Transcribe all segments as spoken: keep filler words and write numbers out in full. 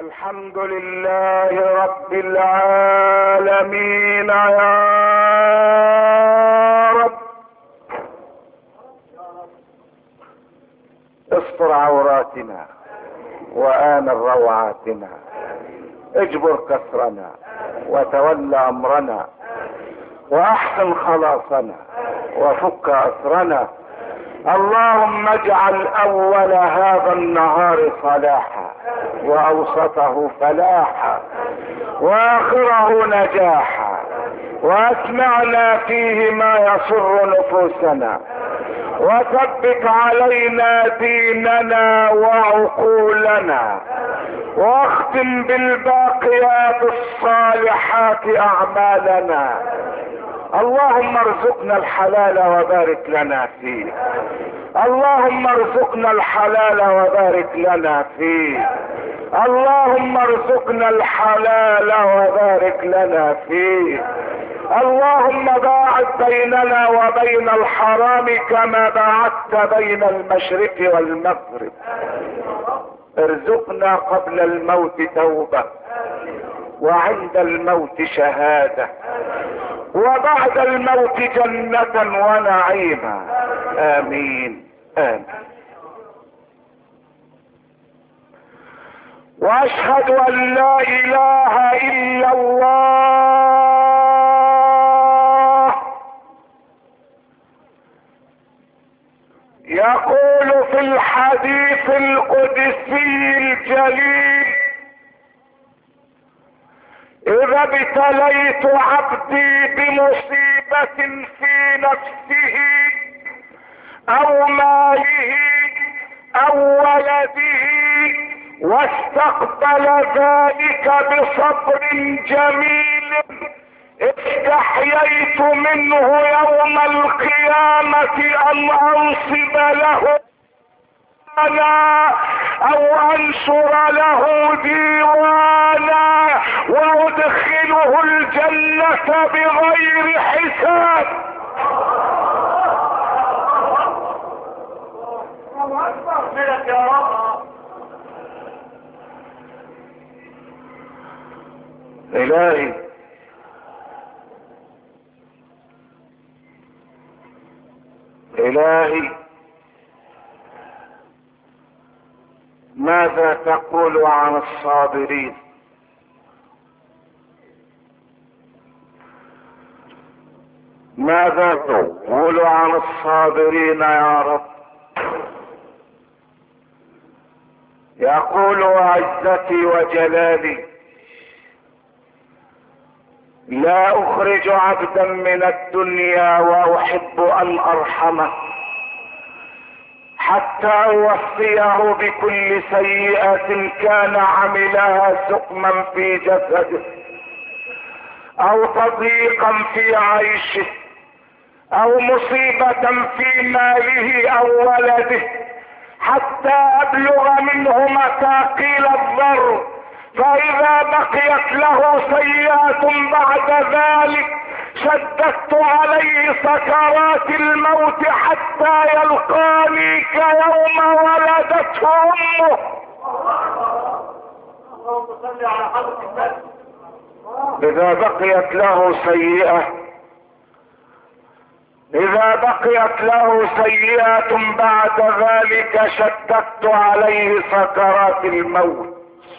الحمد لله رب العالمين يا رب. استر عوراتنا وآمن روعاتنا، اجبر كسرنا وتول امرنا، واحسن خلاصنا وفك اسرنا. اللهم اجعل اول هذا النهار صلاحا، واوسطه فلاحا، واخره نجاحا، واسمعنا فيه ما يسر نفوسنا، وثبت علينا ديننا وعقولنا، واختم بالباقيات الصالحات اعمالنا. اللهم ارزقنا الحلال وبارك لنا فيه، اللهم ارزقنا الحلال وبارك لنا فيه، اللهم ارزقنا الحلال وبارك لنا فيه. اللهم باعد بيننا وبين الحرام كما باعدت بين المشرق والمغرب. ارزقنا قبل الموت توبة، وعند الموت شهادة، وبعد الموت جنة ونعيما. آمين آمين. واشهد ان لا اله الا الله يقول في الحديث القدسي الجليل: اذا ابتليت عبدي بمصيبة في نفسه او ماله او ولده واستقبل ذلك بصبر جميل، استحييت منه يوم القيامة ان انصب له أنا او انشر له ديوانا وادخله الجنة بغير حساب. يا رب. الهي الهي ماذا تقول عن الصابرين؟ ماذا تقول عن الصابرين يا رب؟ يقول: وعزتي وجلالي لا اخرج عبدا من الدنيا واحب ان ارحمه حتى اوفيه بكل سيئة كان عملها سقما في جسده او تضييقا في عيشه او مصيبة في ماله او ولده، حتى ابلغ منه مثاقيل الضر، فاذا بقيت له سيئات بعد ذلك شددت عليه سكرات الموت حتى يلقاني كيوم ولدته امه. اللهم صل على حضرة النبي. اذا بقيت له سيئة اذا بقيت له سيئات بعد ذلك شددت عليه سكرات الموت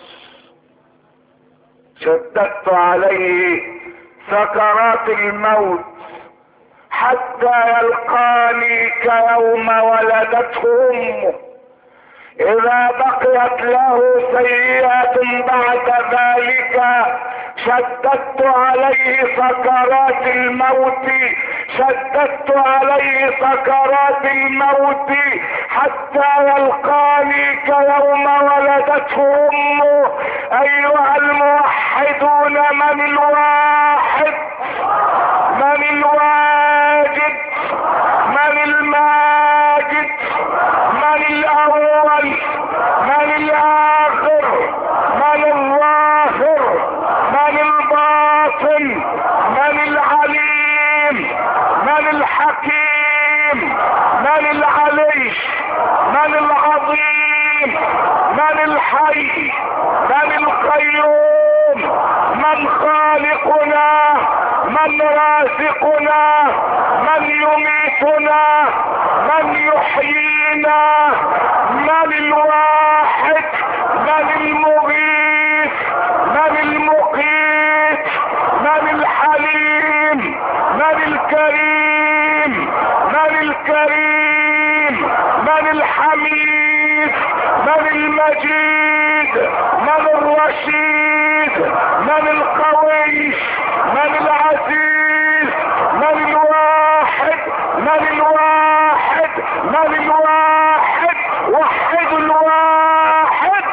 شددت عليه سكرات الموت حتى يلقاني كيوم ولدته امه. اذا بقيت له سيئات بعد ذلك شددت عليه سكرات الموت شددت عليه سكرات الموت حتى يلقاني كيوم ولدته امه. ايها الموحدون، من الواحد؟ من الواجد؟ من الماجد؟ من الاول؟ من الاخر؟ من الظاهر؟ من الباطن؟ من العليم؟ من الحكيم؟ من العلي؟ من العظيم؟ من الحي؟ من القيوم؟ القيوم، من خالقنا، من رازقنا، من يميتنا، من يحيينا، من الواحد، من المغيث، من المقيت، من الحليم، من الكريم، من الكريم، من الحميد، من المجيد، من الرشيد، من القوي، من العزيز، من الواحد، من الواحد، من الواحد، وحد الواحد.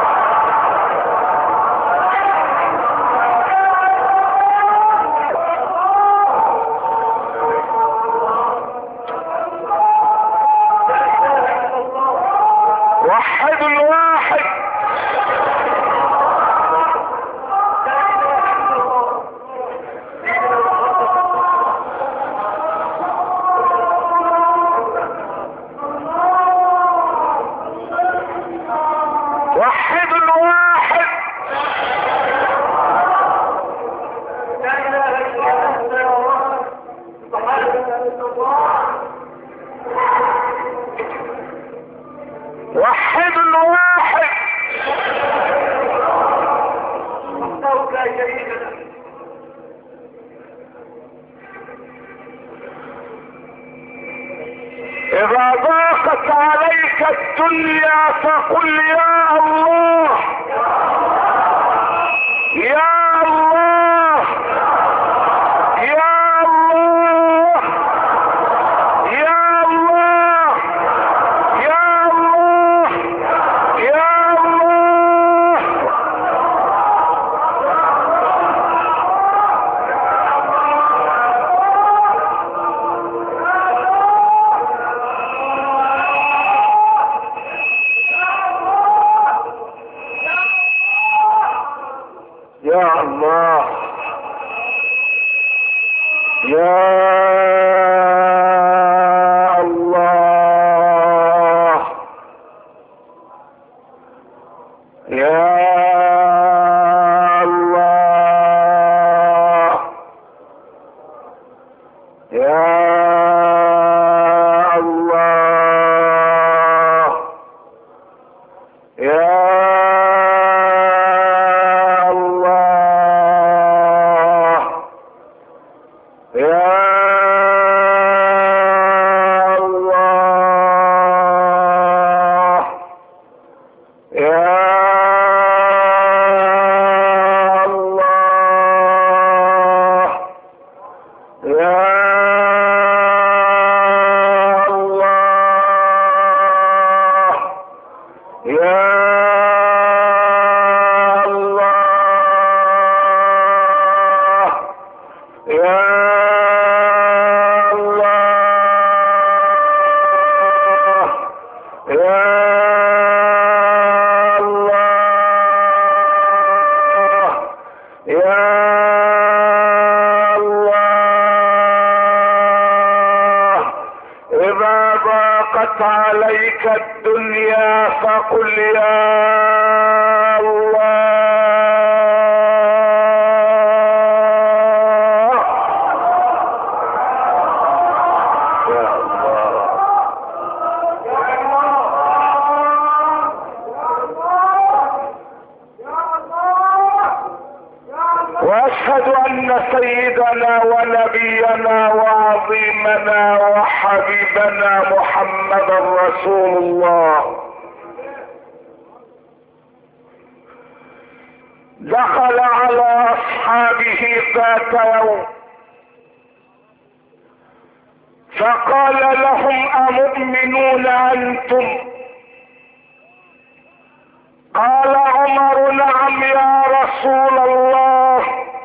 وحد الواحد. وحد الواحد. وحد الواحد. إذا ضاقت عليك الدنيا فقل يا الله، يا الله، يا الله، يا الله، يا الله، يا الله. يا الله، يا الله، يا الله، يا الله، يا إذا ضاقت عليك الدنيا فقل يا الله، يا الله. واشهد ان سيدنا ونبينا وعظيمنا وحبيبنا محمدا رسول الله دخل على اصحابه ذات يوم فقال لهم: امؤمنون انتم؟ قال عمر: نعم يا رسول الله.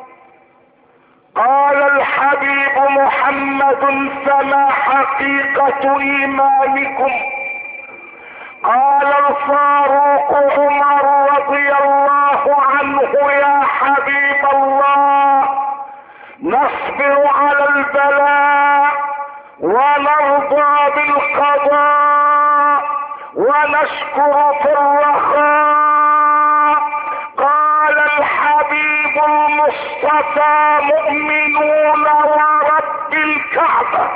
قال الحبيب محمد: فما حقيقة ايمانكم؟ قال الفاروق عمر رضي الله عنه: يا حبيب الله، نصبر على البلاء ونرضى بالقضاء ونشكر في الرخاء. قال الصفا مؤمنون ورب الكعبة.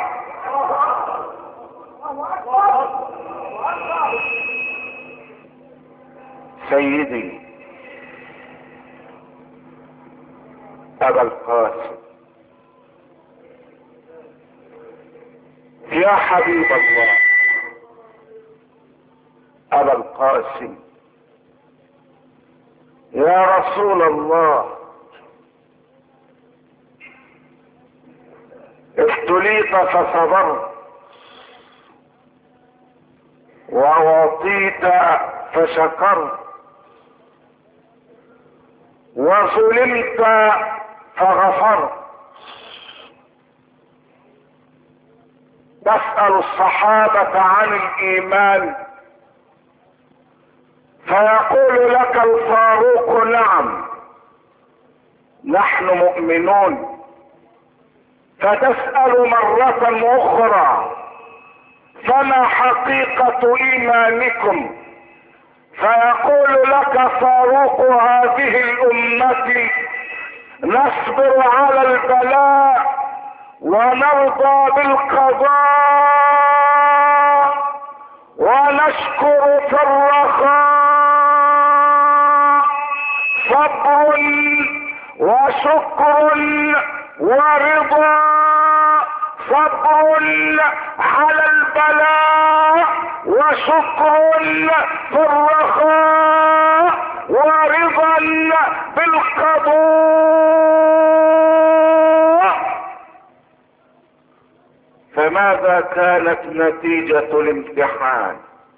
سيدي أبا القاسم، يا حبيب الله أبا القاسم، يا رسول الله، ابتليت فصبرت ووطيت فشكرت وظلمت فغفرت. تسأل الصحابة عن الإيمان فيقول لك الفاروق نعم نحن مؤمنون، فتسأل مرة أخرى فما حقيقة إيمانكم؟ فيقول لك فاروق هذه الأمة نصبر على البلاء ونرضى بالقضاء ونشكر في الرخاء، صبر وشكر ورضا، صبر على البلاء وشكر في الرخاء ورضا بالقضاء. فماذا كانت نتيجة الامتحان؟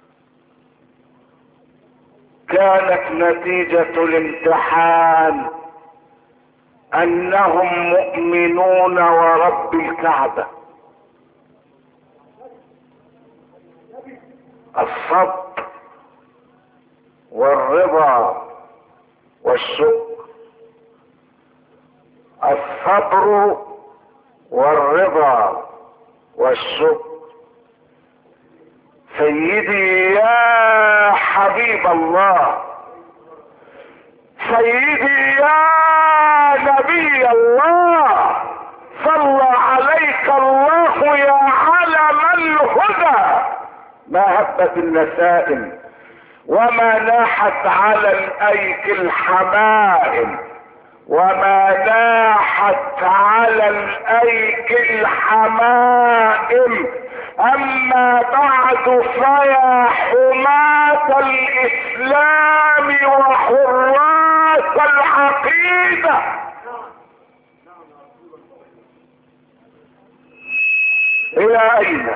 كانت نتيجة الامتحان انهم مؤمنون ورب الكعبة. الصبر والرضا والشكر، الصبر والرضا والشكر. سيدي يا حبيب الله، سيدي يا نبي الله، صلى عليك الله يا علم الهدى. ما هبت النسائم وما ناحت على الايك الحمائم، وما ناحت على الايك الحمائم. اما بعد فيا حماة الاسلام وحراس العقيدة، الى اين؟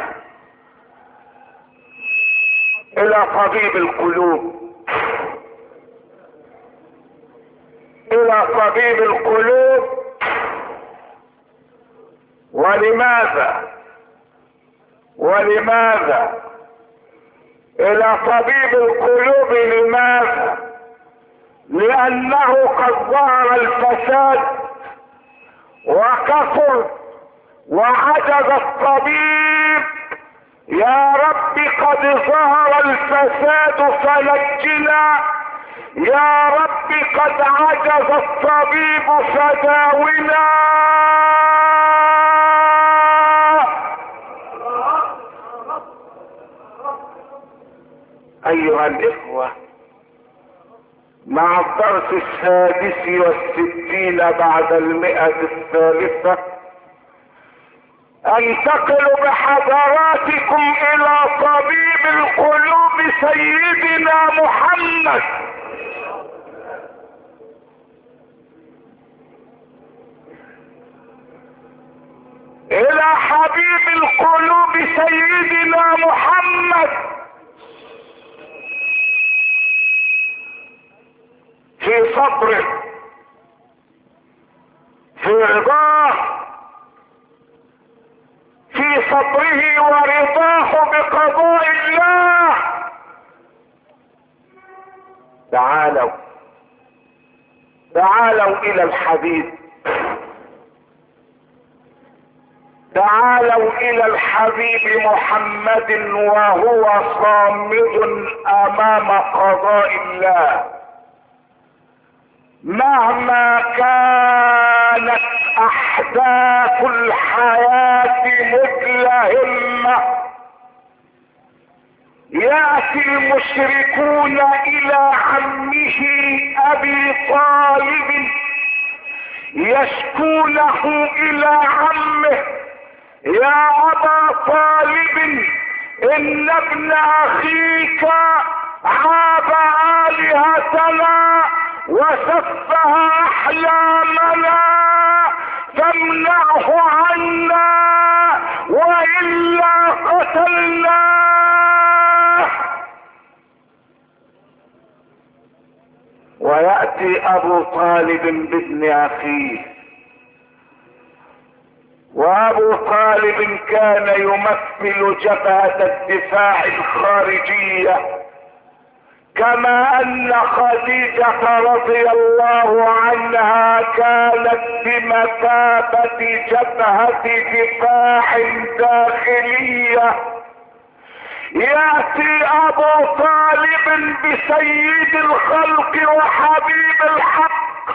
الى طبيب القلوب، الى طبيب القلوب. ولماذا ولماذا الى طبيب القلوب؟ لماذا؟ لانه قد ظهر الفساد وكثر وعجز الطبيب. يا رب قد ظهر الفساد فنجنا، يا رب قد عجز الطبيب فداونا. ايها الاخوة، مع الدرس السادس والستين بعد المئة الثالثة انتقل بحضراتكم الى طبيب القلوب سيدنا محمد. الى حبيب القلوب سيدنا محمد في صبره، في رضاه، في صبره ورضاه بقضاء الله. تعالوا تعالوا الى الحبيب، تعالوا الى الحبيب محمد وهو صامد امام قضاء الله. مهما كان ذات الحياة مدلهمة. يأتي المشركون الى عمه ابي طالب يشكونه الى عمه: يا ابا طالب، ان ابن اخيك عاب الهتنا وسفه احلامنا، فامنعه عنا والا قتلناه. ويأتي ابو طالب بابن اخيه، وابو طالب كان يمثل جبهة الدفاع الخارجية، كما ان خديجة رضي الله عنها كانت بمثابة جبهة دفاع داخلية. يأتي ابو طالب بسيد الخلق وحبيب الحق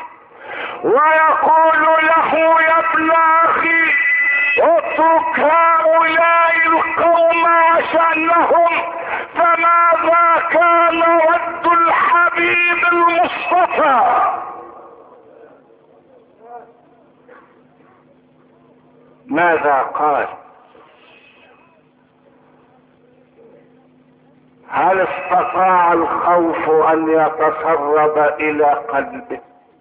ويقول له: يا ابن اخي، اترك هؤلاء القوم وشأنهم، فماذا كان ود الحبيب المصطفى؟ ماذا قال؟ هل استطاع الخوف ان يتسرب الى قلبه؟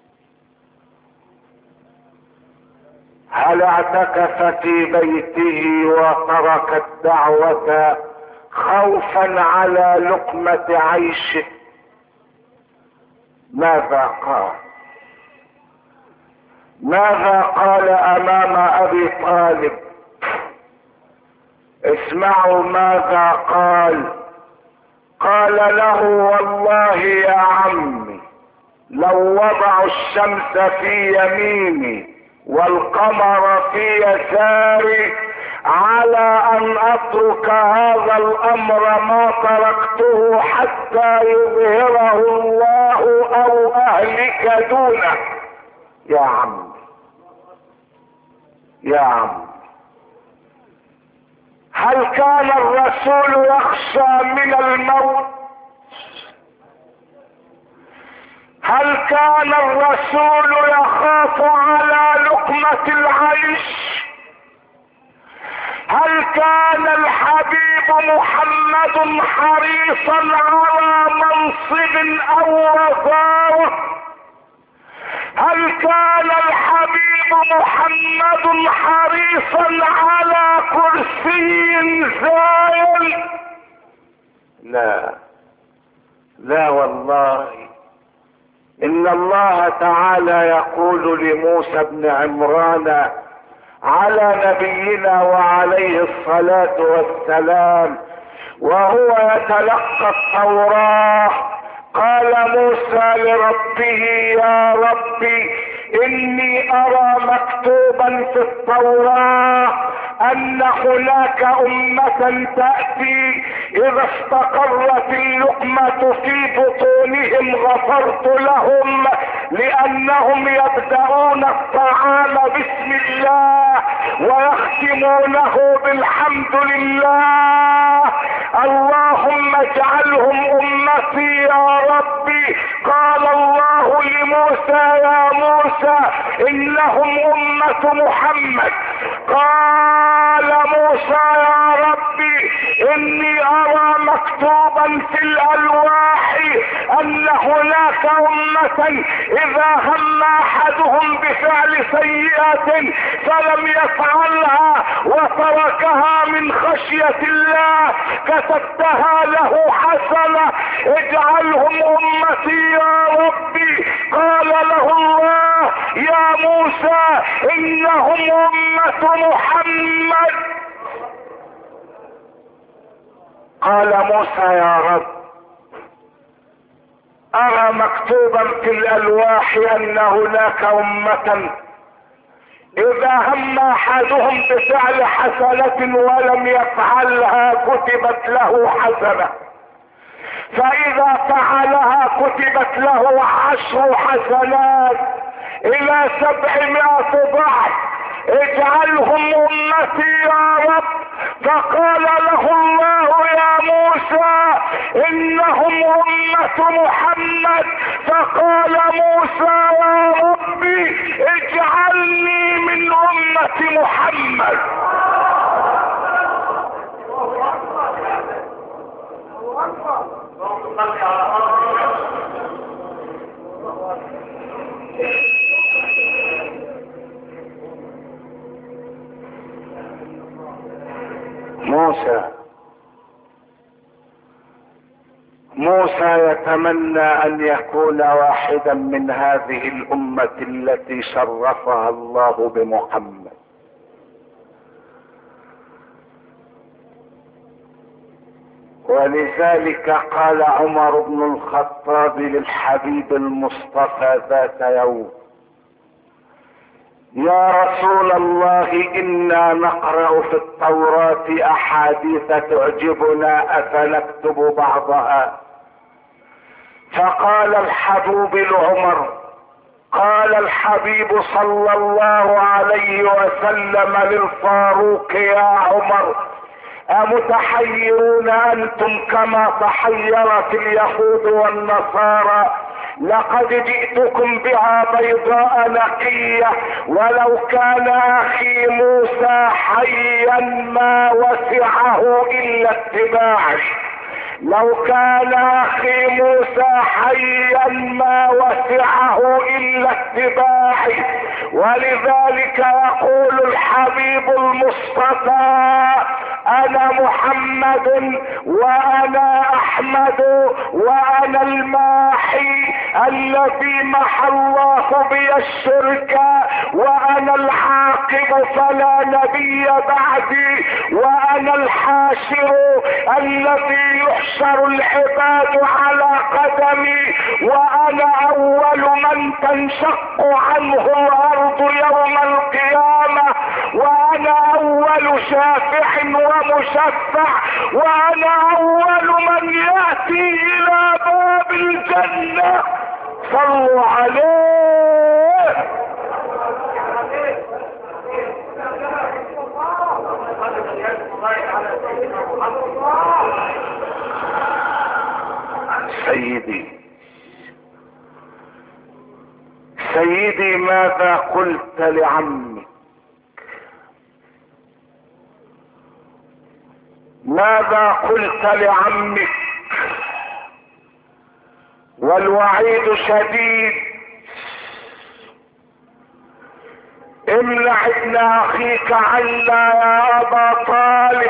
هل اعتكف في بيته وترك الدعوة خوفا على لقمة عيشه؟ ماذا قال؟ ماذا قال امام ابي طالب؟ اسمعوا ماذا قال. قال له: والله يا عمي، لو وضعوا الشمس في يميني والقمر في يساري على ان اترك هذا الامر ما تركته حتى يظهره الله او اهلك دونه. يا عم يا عم، هل كان الرسول يخشى من الموت؟ هل كان الرسول يخاف على لقمة العيش؟ هل كان الحبيب محمد حريصا على منصب او وزارة؟ هل كان الحبيب محمد حريصا على كرسي زائل؟ لا لا والله. ان الله تعالى يقول لموسى بن عمران على نبينا وعليه الصلاة والسلام وهو يتلقى التوراة: قال موسى لربه: يا ربي، اني ارى مكتوبا في التوراة ان هناك امة تأتي اذا استقرت اللقمة في بطونهم غفرت لهم، لانهم يبدأون الطعام بسم الله ويختمونه بالحمد لله. اللهم اجعلهم امتي يا ربي. قال الله لموسى: يا موسى، انهم امة محمد. قال موسى: يا ربي، اني ارى مكتوبا في الالواح ان هناك امة اذا هم احدهم بفعل سيئة فلم يفعلها وتركها من خشية الله كتبتها له حسنة، اجعلهم امتي يا ربي. قال له الله: يا موسى، انهم امة محمد. قال موسى: يا رب، ارى مكتوبا في الالواح ان هناك امة اذا هم احدهم بفعل حسنة ولم يفعلها كتبت له حسنة، فاذا فعلها كتبت له عشر حسنات الى سبعمائة ضعف، اجعلهم امتي يا رب. فقال له الله يا موسى انهم امة محمد. فقال موسى يا ربي اجعلني من امة محمد. موسى موسى يتمنى ان يكون واحدا من هذه الامة التي شرفها الله بمحمد. ولذلك قال عمر بن الخطاب للحبيب المصطفى ذات يوم: يا رسول الله انا نقرأ في التوراة احاديث تعجبنا افنكتب بعضها؟ فقال الحبيب لعمر، قال الحبيب صلى الله عليه وسلم للفاروق: يا عمر امتحيرون انتم كما تحيرت اليهود والنصارى؟ لقد جئتكم بها بيضاء نقية، ولو كان اخي موسى حيا ما وسعه الا اتباعي. لو كان اخي موسى حيا ما وسعه الا اتباعي. ولذلك يقول الحبيب المصطفى: انا محمد وانا احمد وانا الماحي الذي محى الله بي الشرك، وانا العاقب فلا نبي بعدي، وانا الحاشر الذي يحشر العباد على قدمي، وانا اول من تنشق عنه الارض يوم القيامة، وانا اول شافع ومشفع، وانا اول من ياتي الى باب الجنة. صلوا عليه. سيدي سيدي ماذا قلت لعمك؟ ماذا قلت لعمك؟ والوعيد شديد. امنع ابن اخيك عنا يا ابا طالب،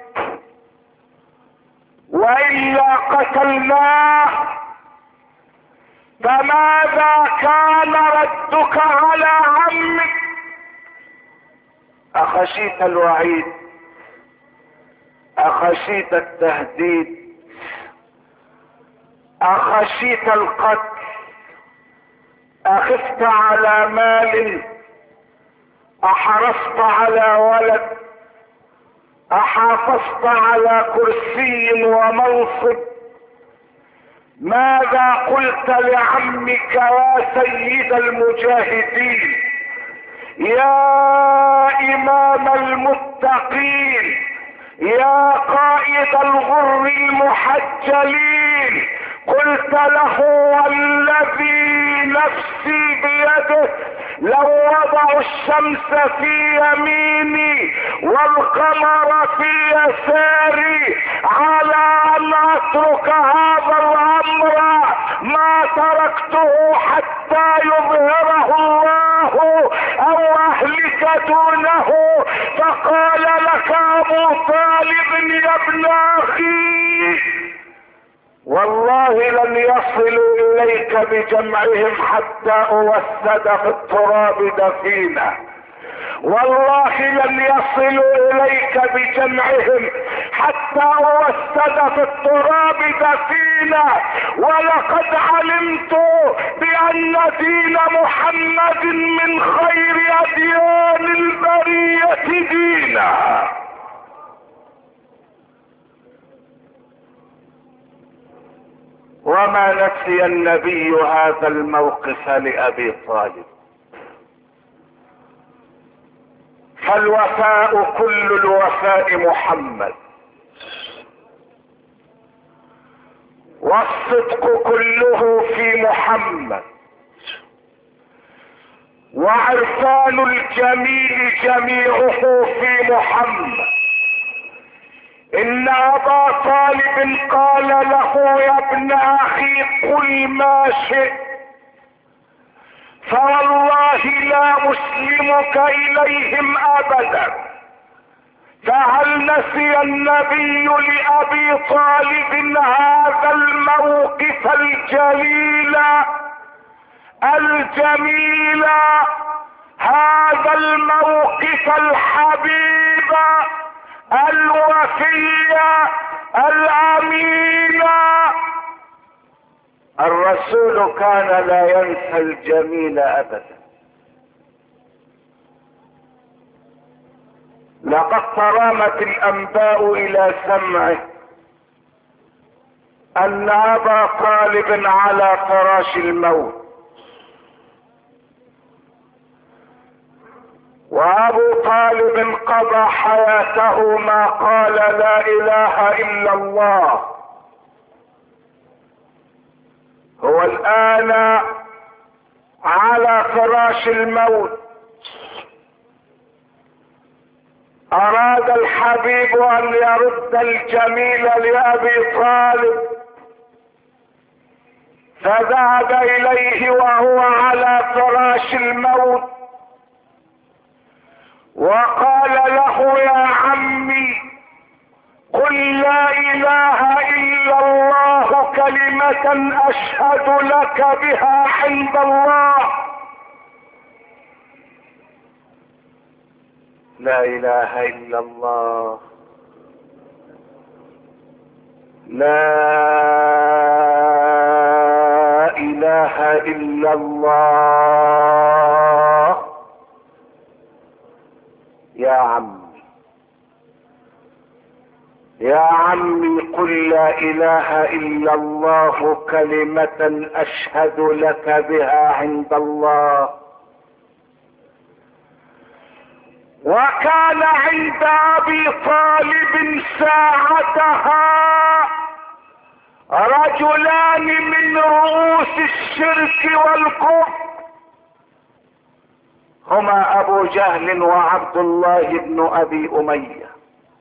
والا قتلناه. فماذا كان ردك على عمك؟ اخشيت الوعيد؟ اخشيت التهديد؟ اخشيت القتل؟ اخفت على مال؟ احرصت على ولد؟ احافظت على كرسي ومنصب؟ ماذا قلت لعمك يا سيد المجاهدين، يا امام المتقين، يا قائد الغر المحجلين؟ قلت له: والذي نفسي بيده لو وضعوا الشمس في يميني والقمر في يساري على ان اترك هذا الامر ما تركته حتى يظهره الله او اهلك دونه. فقال لك ابو طالب: يا ابن اخي، والله لن يصلوا اليك بجمعهم حتى اوسد في التراب دفينا. والله لن يصلوا اليك بجمعهم حتى اوسد في التراب دفينا. ولقد علمت بان دين محمد من خير اديان البرية دينا. وما نسي النبي هذا الموقف لأبي طالب. فالوفاء كل الوفاء محمد، والصدق كله في محمد، وعرفان الجميل جميعه في محمد. ان ابا طالب قال له يا ابن اخي قل ما شئت، فوالله لا اسلمك اليهم ابدا. فهل نسي النبي لابي طالب هذا الموقف الجليل الجميل، هذا الموقف الحبيب الوفي الامين؟ الرسول كان لا ينسى الجميل ابدا. لقد ترامت الانباء الى سمعه ان ابا طالب على فراش الموت، وابو طالب قضى حياته ما قال لا اله الا الله. هو الان على فراش الموت. اراد الحبيب ان يرد الجميل لابي طالب، فذهب اليه وهو على فراش الموت وقال له يا عمي قل لا اله الا الله كلمة اشهد لك بها عند الله. لا اله الا الله، لا اله الا الله. يا عمي يا عمي قل لا اله الا الله كلمة اشهد لك بها عند الله. وكان عند ابي طالب ساعتها رجلان من رؤوس الشرك والكفر، هما ابو جهل وعبد الله بن ابي امية.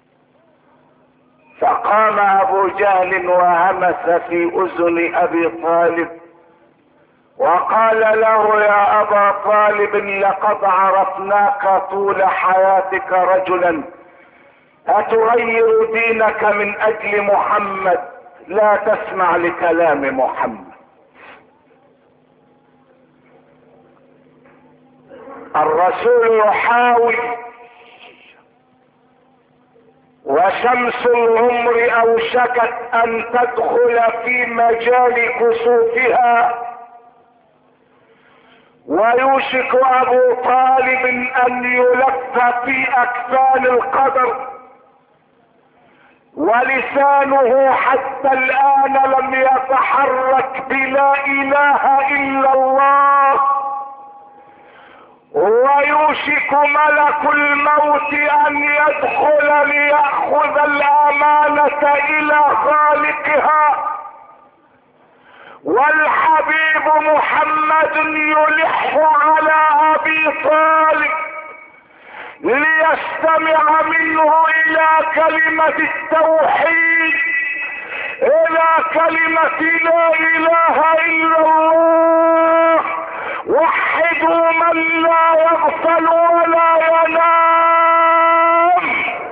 فقام ابو جهل وهمس في اذن ابي طالب وقال له يا ابا طالب لقد عرفناك طول حياتك رجلا اتغير دينك من اجل محمد، لا تسمع لكلام محمد. الرسول يحاول وشمس العمر اوشكت ان تدخل في مجال كسوفها، ويوشك ابو طالب ان يلف في اكفان القدر، ولسانه حتى الان لم يتحرك بلا اله الا الله. ويوشك ملك الموت ان يدخل ليأخذ الامانة الى خالقها، والحبيب محمد يلح على ابي طالب ليستمع منه الى كلمة التوحيد، الى كلمة لا اله الا الله. وحدوا من لا يغفل ولا ينام.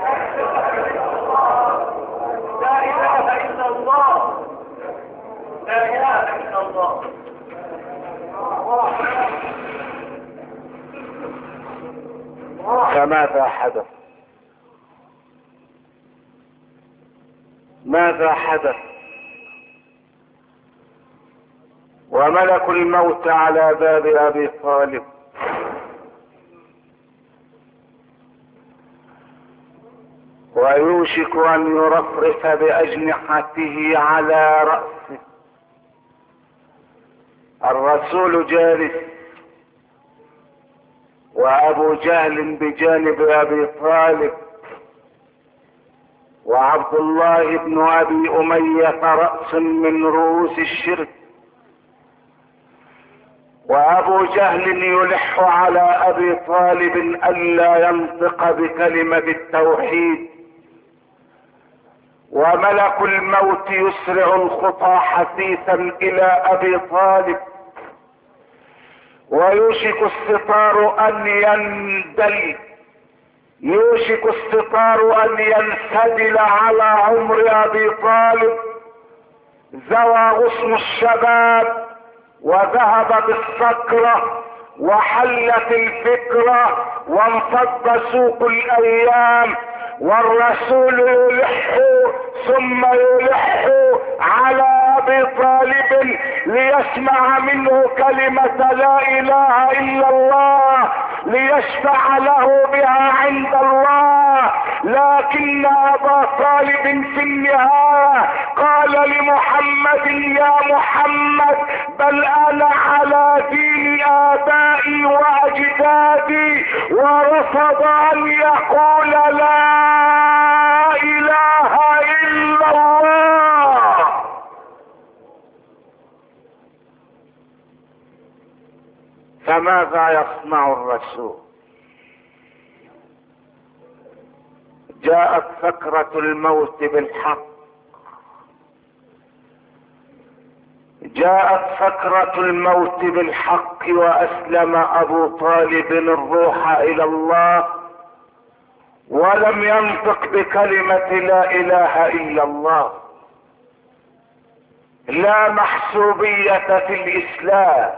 لا اله الا الله، لا اله الا الله. فماذا حدث؟ ماذا حدث؟ وملك الموت على باب ابي طالب، ويوشك ان يرفرف باجنحته على رأسه. الرسول جالس وابو جهل بجانب ابي طالب، وعبد الله بن ابي امية رأس من رؤوس الشرك، وابو جهل يلح على ابي طالب الا ينطق بكلمة التوحيد، وملك الموت يسرع الخطى حثيثا الى ابي طالب، ويوشك الستار ان يندل يوشك الستار ان ينسدل على عمر ابي طالب. زوى غصن الشباب وذهب بالسكرة وحلت الفكرة وانفض سوق الايام، والرسول يلح ثم يلح على ابي طالب ليسمع منه كلمة لا اله الا الله ليشفع له بها عند الله. لكن ابا طالب في النهاية قال لمحمد يا محمد بل انا على دين ابائي واجدادي، ورفض ان يقول لا اله الا الله. فماذا يصنع الرسول؟ جاءت سكرة الموت بالحق، جاءت سكرة الموت بالحق واسلم ابو طالب الروح الى الله، ولم ينطق بكلمة لا اله الا الله. لا محسوبية في الاسلام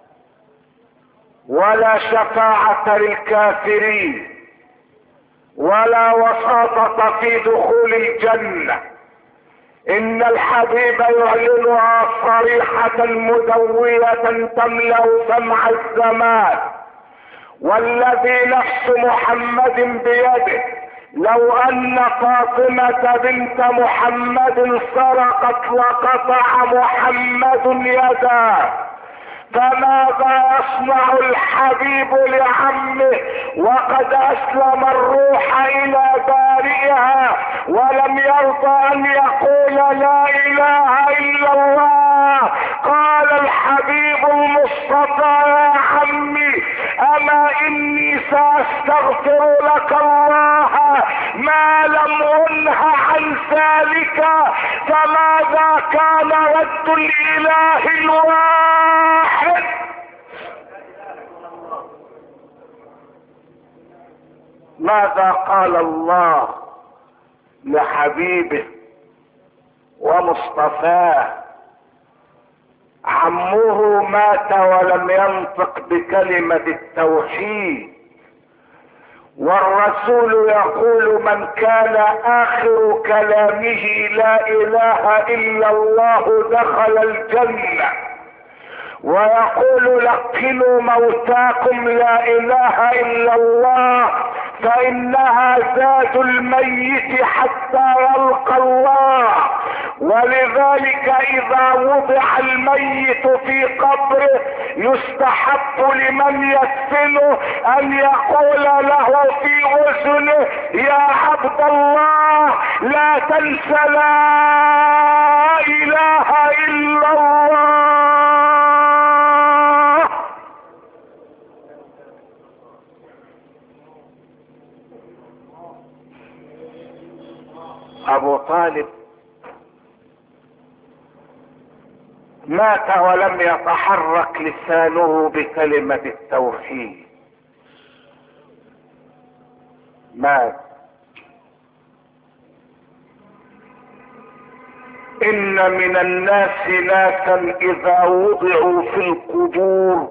ولا شفاعة للكافرين ولا وساطة في دخول الجنة. ان الحبيب يعلنها صريحة مدوية تملأ سمع الزمان، والذي نفس محمد بيده لو ان فاطمة بنت محمد سرقت لقطع محمد يده. فماذا يصنع الحبيب لعمه وقد اسلم الروح الى بارئها ولم يرضى ان يقول لا اله الا الله؟ قال الحبيب المصطفى يا عمي اما اني ساستغفر لك الله ما لم انه عن ذلك. فماذا كان رد الاله الواحد؟ ماذا قال الله لحبيبه ومصطفاه؟ عمه مات ولم ينطق بكلمة التوحيد، والرسول يقول من كان اخر كلامه لا اله الا الله دخل الجنة، ويقول لقنوا موتاكم لا اله الا الله فانها زاد الميت حتى يلقى الله. ولذلك اذا وضع الميت في قبره يستحب لمن يدفنه ان يقول له في اذنه يا عبد الله لا تنس لا اله الا الله. ابو طالب مات ولم يتحرك لسانه بكلمة التوحيد، مات. ان من الناس ناسا اذا وضعوا في القبور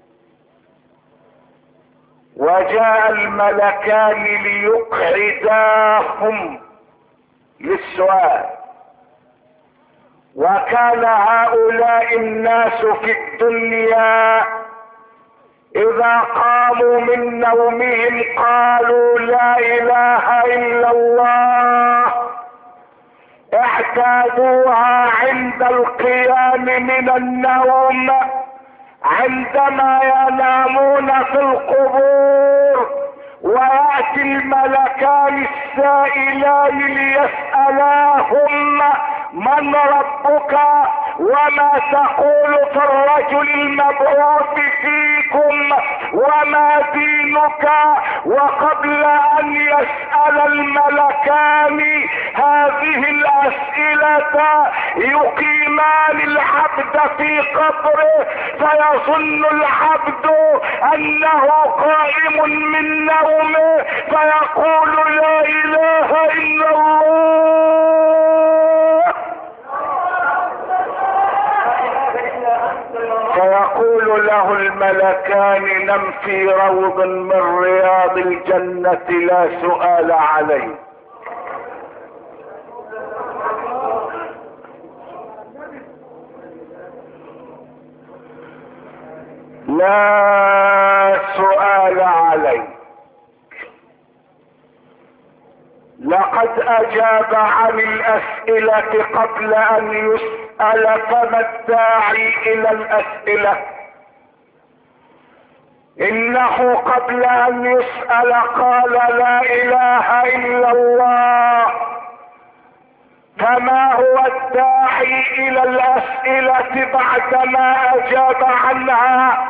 وجاء الملكان ليقعداهم للسؤال، وكان هؤلاء الناس في الدنيا اذا قاموا من نومهم قالوا لا اله الا الله، اعتادوها عند القيام من النوم عندما ينامون في القبور ويأتي الملكان السائلان ليسألاهم من ربك وما تقول في الرجل المبعوث فيكم وما دينك. وقبل ان يسأل الملكان هذه الاسئلة يقيمان العبد في قبره، فيظن العبد انه قائم من نومه فيقول لا اله الا الله، فيقول له الملكان نم في روض من رياض الجنة لا سؤال عليه. لا سؤال عليه. لقد اجاب عن الاسئلة قبل ان يسأل، فما الداعي الى الاسئلة؟ انه قبل ان يسأل قال لا اله الا الله، فما هو الداعي الى الاسئلة بعدما اجاب عنها؟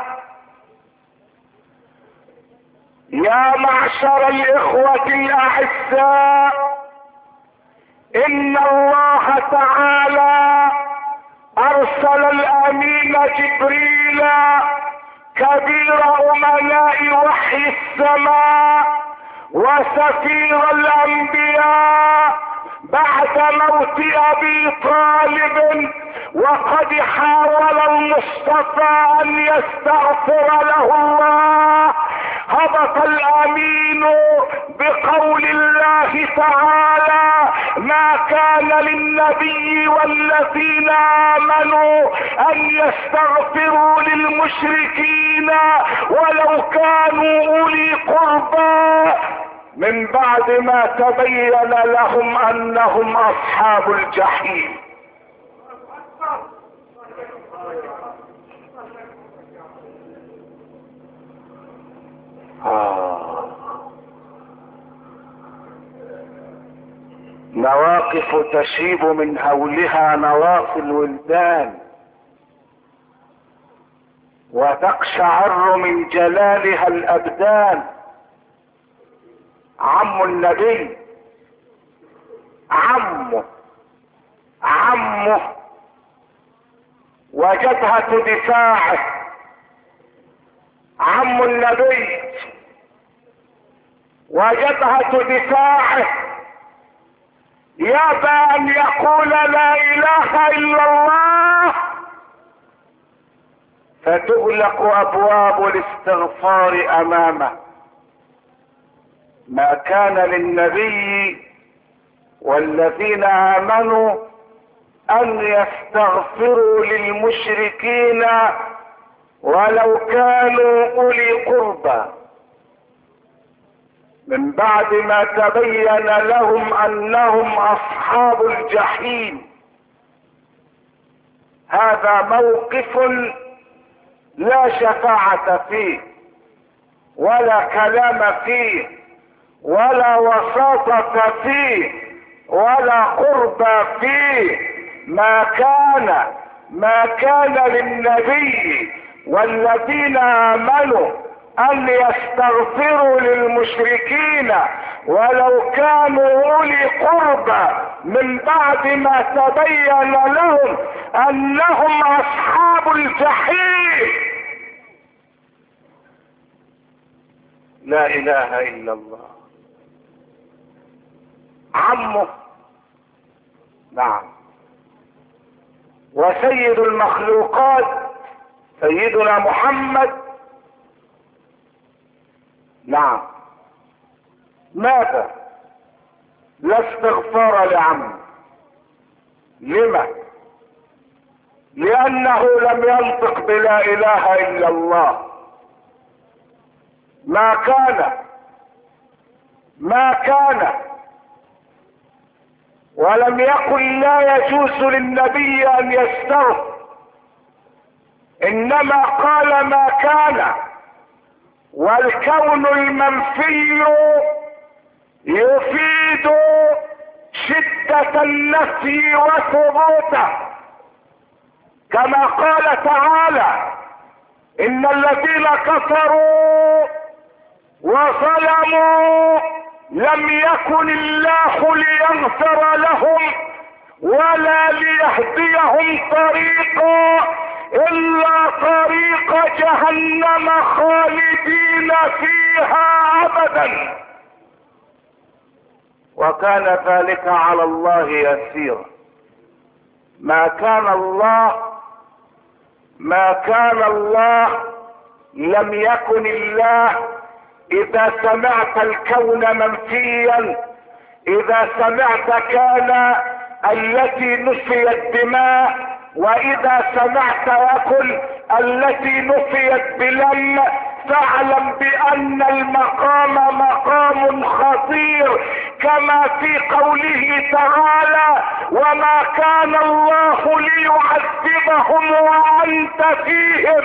يا معشر الاخوة الاعزاء، ان الله تعالى ارسل الامين جبريل كبير امناء وحي السماء وسفير الانبياء بعد موت ابي طالب، وقد حاول المصطفى ان يستغفر له الله. هبط الامين بقول الله تعالى ما كان للنبي والذين امنوا ان يستغفروا للمشركين ولو كانوا اولي قربى من بعد ما تبين لهم انهم اصحاب الجحيم. آه. مواقف تشيب من هولها نواصي الولدان وتقشعر من جلالها الابدان. عم النبي، عمه عمه وجبهة دفاعه، عم النبي وجبهة دفاعه يابى ان يقول لا اله الا الله، فتغلق ابواب الاستغفار امامه. ما كان للنبي والذين امنوا ان يستغفروا للمشركين ولو كانوا اولي قربى من بعد ما تبين لهم انهم اصحاب الجحيم. هذا موقف لا شفاعة فيه ولا كلام فيه ولا وساطة فيه ولا قربى فيه. ما كان ما كان للنبي والذين آمنوا أن يستغفروا للمشركين ولو كانوا أولي قربى من بعد ما تبين لهم أنهم أصحاب الجحيم. لا إله إلا الله. عمه، نعم، وسيد المخلوقات سيدنا محمد، نعم، ماذا؟ لا استغفار لعمه. لما؟ لأنه لم ينطق بلا إله إلا الله. ما كان ما كان ولم يقل لا يجوز للنبي أن يستغفر، إنما قال ما كان والكون المنفي يفيد شدة النفي وثبوته، كما قال تعالى: ان الذين كفروا وظلموا لم يكن الله ليغفر لهم ولا ليهديهم طريقا الا طريق جهنم خالدين فيها ابدا، وكان ذلك على الله يسيرا. ما كان الله ما كان الله لم يكن الله اذا سمعت الكون منفيا، اذا سمعت كان التي نفي الدماء، واذا سمعت يكن التي نفيت بلم، فاعلم بان المقام مقام خطير، كما في قوله تعالى: وما كان الله ليعذبهم وانت فيهم.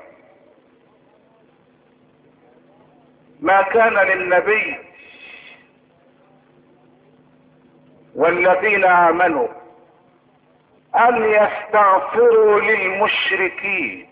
ما كان للنبي والذين امنوا ان يستغفروا للمشركين،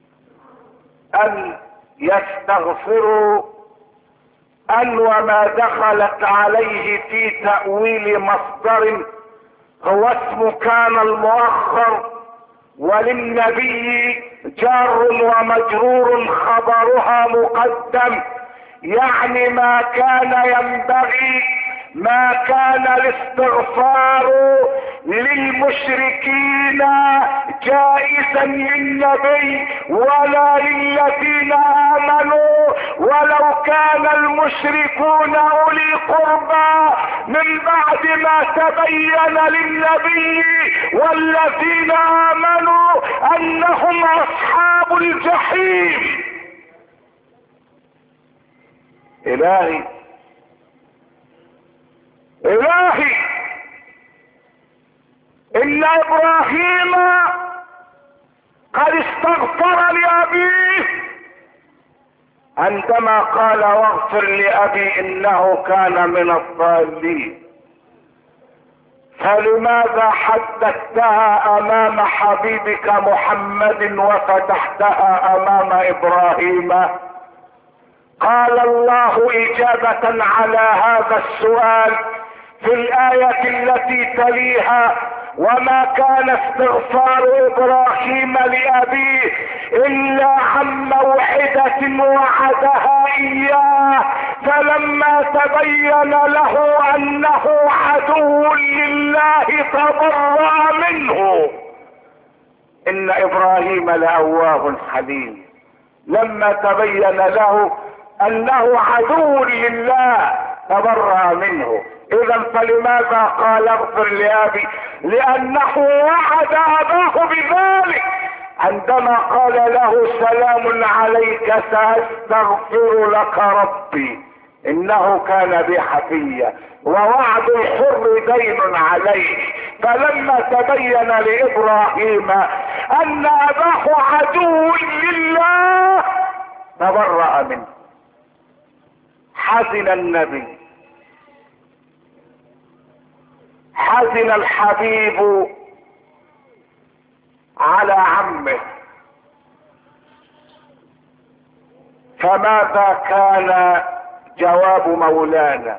ان يستغفروا ان وما دخلت عليه في تأويل مصدر هو اسم كان المؤخر، وللنبي جار ومجرور خبرها مقدم، يعني ما كان ينبغي ما كان الاستغفار للمشركين جائزا للنبي ولا للذين امنوا، ولو كان المشركون اولي قربى من بعد ما تبين للنبي والذين امنوا انهم اصحاب الجحيم. الهي الهي ان ابراهيم قد استغفر لابيه عندما قال: واغفر لابي انه كان من الضالين. فلماذا حدثتها امام حبيبك محمد وفتحتها امام ابراهيم؟ قال الله اجابة على هذا السؤال في الآية التي تليها: وما كان استغفار ابراهيم لابيه الا عن موعدة وعدها اياه، فلما تبين له انه عدو لله تبرأ منه. ان ابراهيم لأواه حليم، لما تبين له انه عدو لله تبرأ منه. اذا فلماذا قال اغفر لابي؟ لانه وعد اباه بذلك عندما قال له: سلام عليك ساستغفر لك ربي انه كان بي حفيا. ووعد الحر دين عليه، فلما تبين لابراهيم ان اباه عدو لله تبرأ منه. حزن النبي، حزن الحبيب على عمه، فماذا كان جواب مولانا؟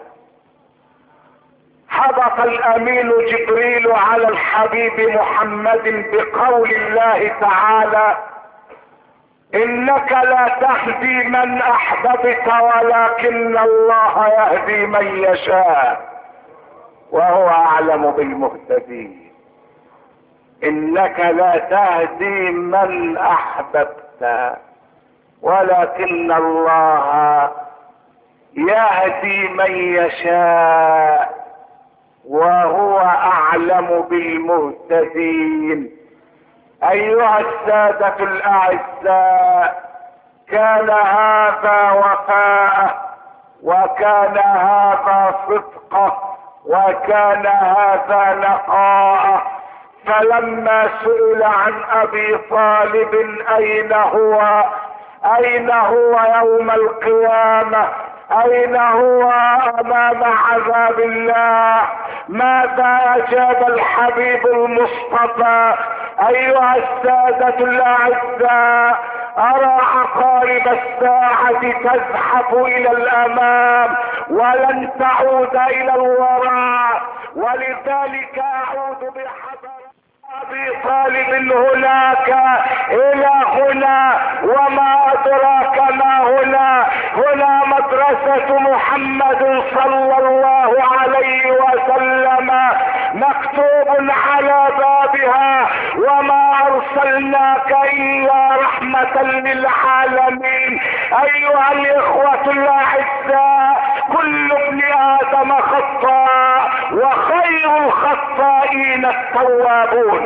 هبط الامين جبريل على الحبيب محمد بقول الله تعالى: انك لا تهدي من احببت ولكن الله يهدي من يشاء وهو اعلم بالمهتدين. انك لا تهدي من احببت ولكن الله يهدي من يشاء وهو اعلم بالمهتدين. ايها السادة الاعزاء، كان هذا وفاء، وكان هذا صدقه، وكان هذا نقاء. فلما سئل عن ابي طالب اين هو اين هو يوم القيامة؟ اين هو امام عذاب الله؟ ماذا اجاب الحبيب المصطفى؟ ايها السادة الاعزاء، ارى عقارب الساعة تزحف الى الامام ولن تعود الى الوراء، ولذلك اعود بحضر ابي طالب هناك الى هنا. وما ادراك ما هنا؟ هنا مدرسة محمد صلى الله عليه وسلم، مكتوب على بابها: وما ارسلناك الا رحمة للعالمين. ايها الاخوة الاعزاء، كل ابن ادم خطاء وخير الخطائين التوابون.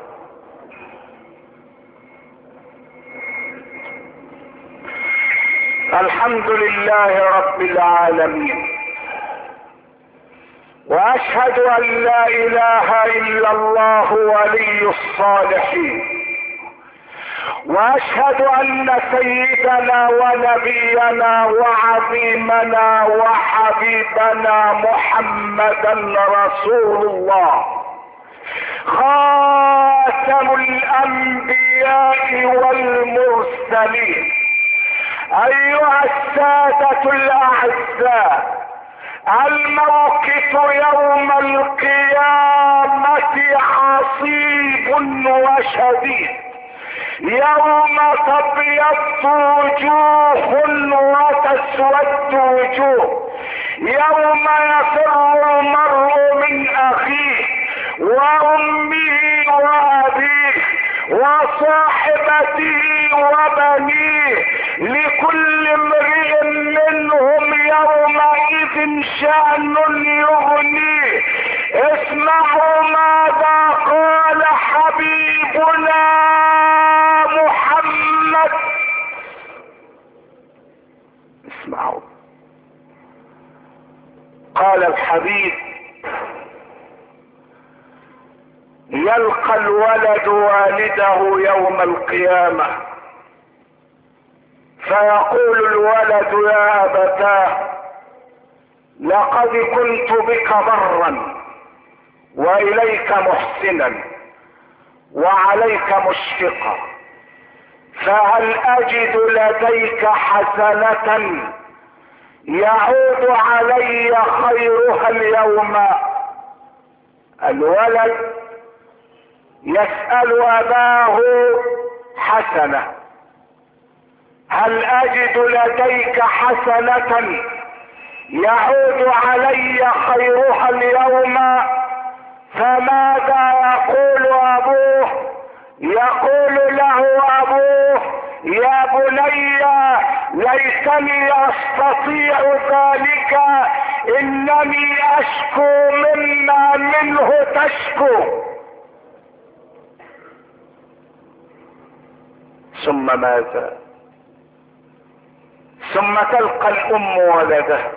الحمد لله رب العالمين، واشهد ان لا اله الا الله ولي الصالحين، واشهد ان سيدنا ونبينا وعظيمنا وحبيبنا محمدا رسول الله، خاتم الانبياء والمرسلين. ايها السادة الاعزاء، الموقف يوم القيامة عصيب وشديد. يوم تبيض وجوه وتسود وجوه، يوم يفر المرء من اخيه وامه وابيه وصاحبته وبنيه، لكل امرئ منهم يومئذ شأن يغنيه. اسمعوا ماذا قال حبيبنا محمد، اسمعوا. قال الحبيب: يلقى الولد والده يوم القيامة فيقول الولد: يا أبتاه، لقد كنت بك برا وإليك محسنا وعليك مشفقا، فهل أجد لديك حسنة يعود علي خيرها اليوم؟ الولد يسأل أباه: حسنة، هل أجد لديك حسنة يعود علي خيرها اليوم؟ فماذا يقول أبوه؟ يقول له أبوه: يا بني، ليتني أستطيع ذلك، إنني أشكو مما منه تشكو. ثم ماذا؟ ثم تلقى الأم ولدها.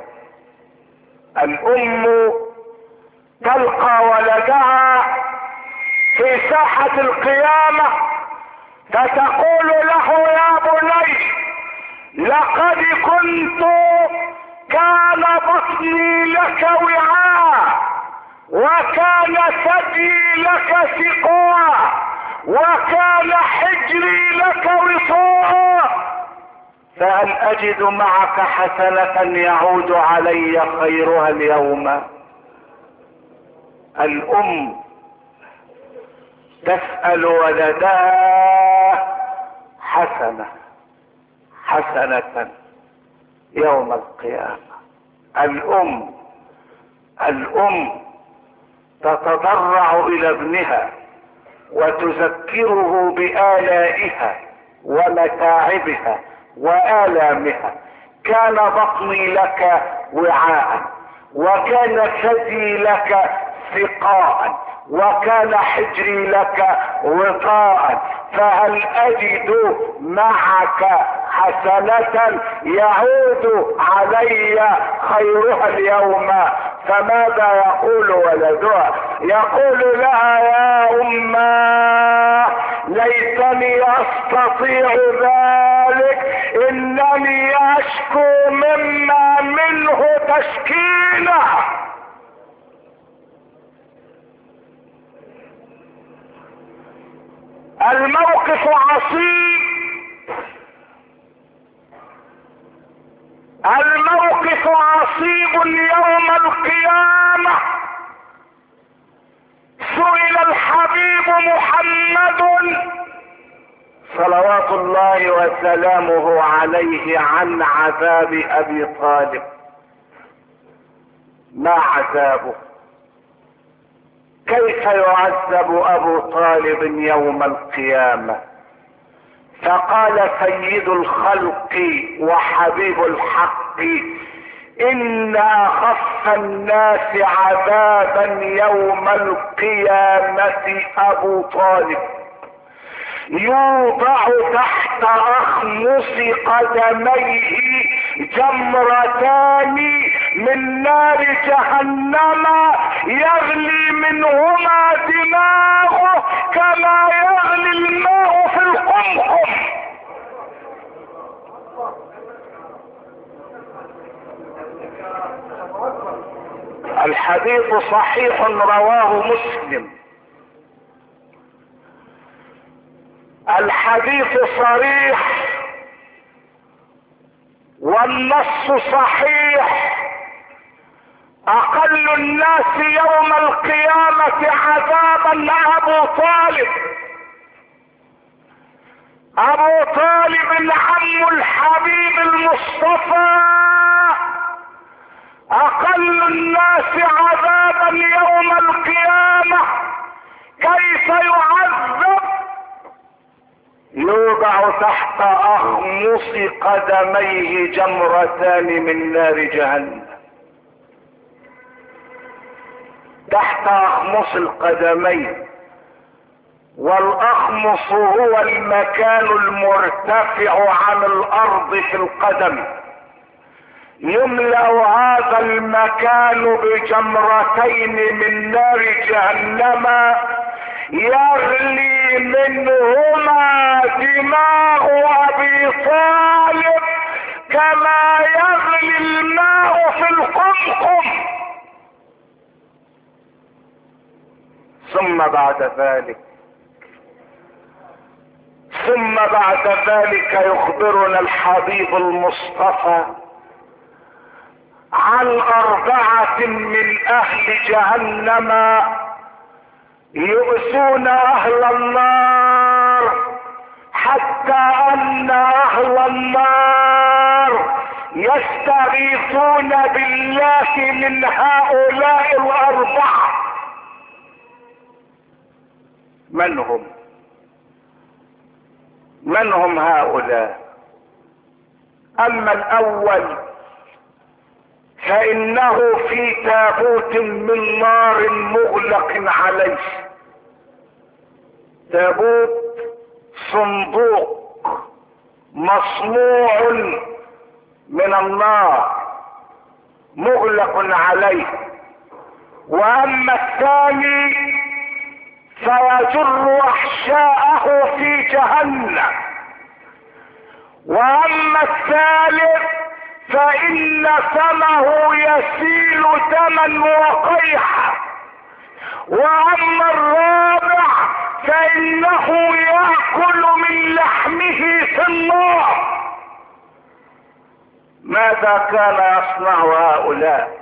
الأم تلقى ولدها في ساحة القيامة فتقول له: يا بني، لقد كنت كان بطني لك وعاء، وكان ثدي لك سقاء، وكان حجري لك وصاء، فهل اجد معك حسنة يعود علي خيرها اليوم؟ الام تسأل ولدها: حسنة حسنة يوم القيامة. الام الام تتضرع الى ابنها وتذكره بآلائها ومتاعبها وآلامها. كان بطني لك وعاء، وكان ثدي لك سقاء، وكان حجري لك وطاء، فهل اجد معك حسنة يعود علي خيرها اليوم؟ فماذا يقول ولدها؟ يقول لها يا أماه ليتني استطيع ذلك، انني اشكو مما منه تشكينا. الموقف عصيب، الموقف عصيب يوم القيامة. سئل الحبيب محمد صلوات الله وسلامه عليه عن عذاب ابي طالب. ما عذابه؟ كيف يعذب ابو طالب يوم القيامة؟ فقال سيد الخلق وحبيب الحق ان اخف الناس عذابا يوم القيامة ابو طالب، يوضع تحت اخمص قدميه جمرتان من نار جهنم يغلي منهما دماغه كما يغلي الماء في القمقم. الحديث صحيح رواه مسلم. الحديث صريح والنص صحيح. اقل الناس يوم القيامة عذابا ابو طالب. ابو طالب عم الحبيب المصطفى اقل الناس عذابا يوم القيامة. كيف يعذب؟ يوضع تحت اخمص قدميه جمرتان من نار جهنم. تحت اخمص القدمين، والاخمص هو المكان المرتفع عن الارض في القدم. يملأ هذا المكان بجمرتين من نار جهنم يغلي منهما دماغ ابي طالب كما يغلي الماء في القمقم. ثم بعد ذلك ثم بعد ذلك يخبرنا الحبيب المصطفى عن اربعة من اهل جهنم يؤذون اهل النار، حتى ان اهل النار يستغيثون بالله من هؤلاء الاربعة. من هم؟ من هم هؤلاء؟ اما الاول فانه في تابوت من نار مغلق عليه. تابوت صندوق مصنوع من النار مغلق عليه. واما الثاني فيجر احشاءه في جهنم. واما الثالث فان فمه يسيل دما وقيحا. واما الرابع فانه ياكل من لحمه في النار. ماذا كان يصنع هؤلاء؟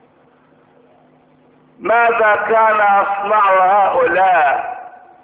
ماذا كان يصنع هؤلاء؟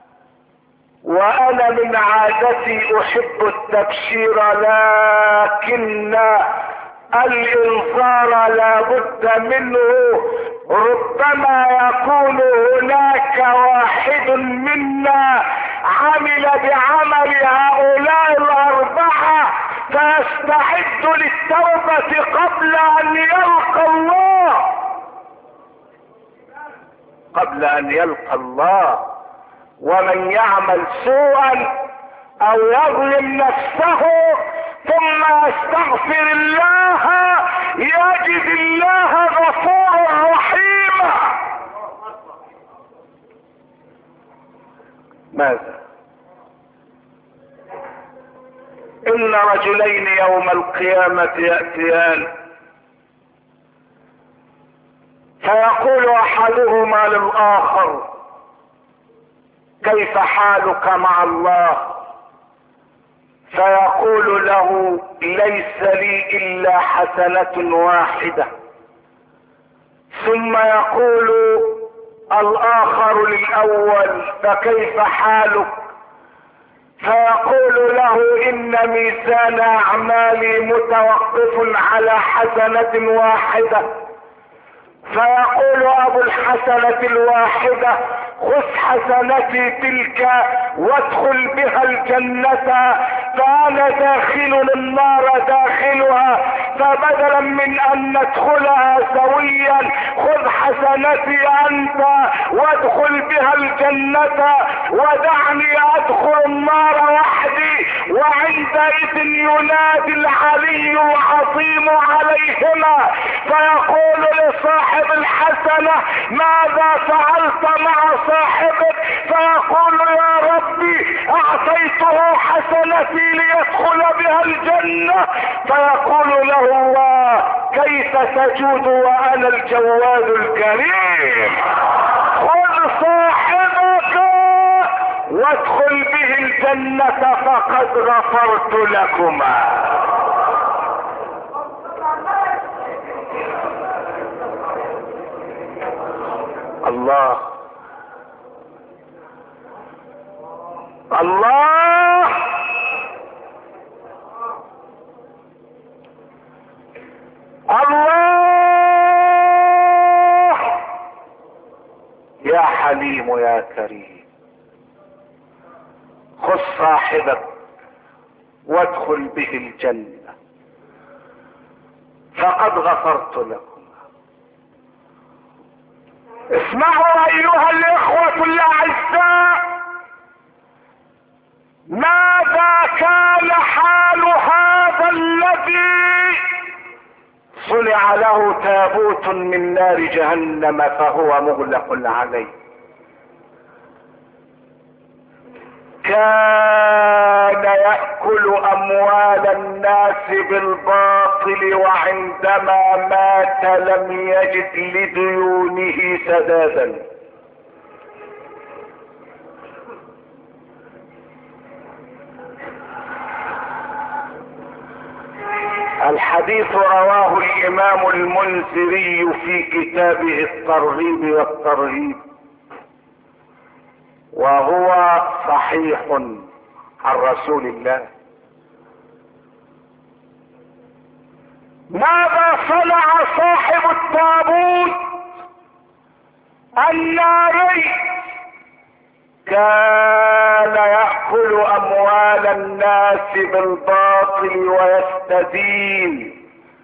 وانا من عادتي احب التبشير، لكن الانذار لا بد منه. ربما يكون هناك واحد منا عمل بعمل هؤلاء الاربعة فيستعد للتوبة قبل ان يلقى الله، قبل ان يلقى الله. ومن يعمل سوءا او يظلم نفسه ثم يستغفر الله يجد الله غفورا رحيما. ماذا؟ ان رجلين يوم القيامة يأتيان فيقول احدهما للاخر كيف حالك مع الله؟ فيقول له ليس لي الا حسنة واحدة. ثم يقول الاخر للاول فكيف حالك؟ فيقول له ان ميزان اعمالي متوقف على حسنة واحدة. فيقول ابو الحسنة الواحدة خذ حسنتي تلك وادخل بها الجنة فانا داخل النار داخلها، فبدلا من ان ندخلها سويا خذ حسنتي انت وادخل بها الجنة ودعني ادخل النار وحدي. وعندئذ ينادي العلي العظيم عليهما فيقول لصاحب الحسنة ماذا فعلت مع صاحبك؟ فيقول يا ربي اعطيته حسنتي ليدخل بها الجنة. فيقول له الله كيف تجود وانا الجواد الكريم؟ خذ صاحبك وادخل به الجنة فقد غفرت لكما. الله الله الله يا حليم يا كريم خذ صاحبك وادخل به الجنة فقد غفرت لكم. اسمعوا ايها الاخوة الاعزاء ماذا كان حال هذا الذي صنع له تابوت من نار جهنم فهو مغلق عليه. كان يأكل اموال الناس بالباطل وعندما مات لم يجد لديونه سدادا. الحديث رواه الامام المنذري في كتابه الترغيب والترهيب وهو صحيح عن رسول الله. ماذا صنع صاحب التابوت الناري؟ كان يأكل اموال الناس بالباطل ويستدين،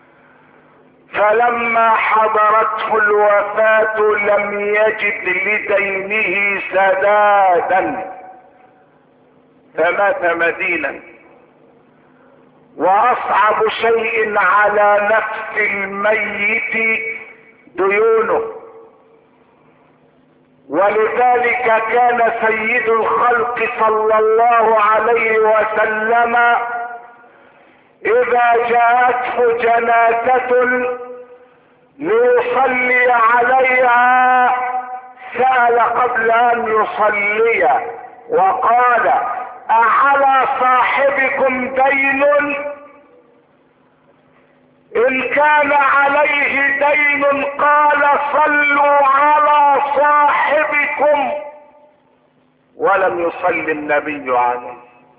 فلما حضرته الوفاة لم يجد لدينه سدادا فمات مدينا. واصعب شيء على نفس الميت ديونه، ولذلك كان سيد الخلق صلى الله عليه وسلم اذا جاءته جنازة ليصلي عليها سأل قبل ان يصلي وقال اعلى صاحبكم دين؟ ان كان عليه دين قال صلوا على صاحبكم، ولم يصلي النبي عليه،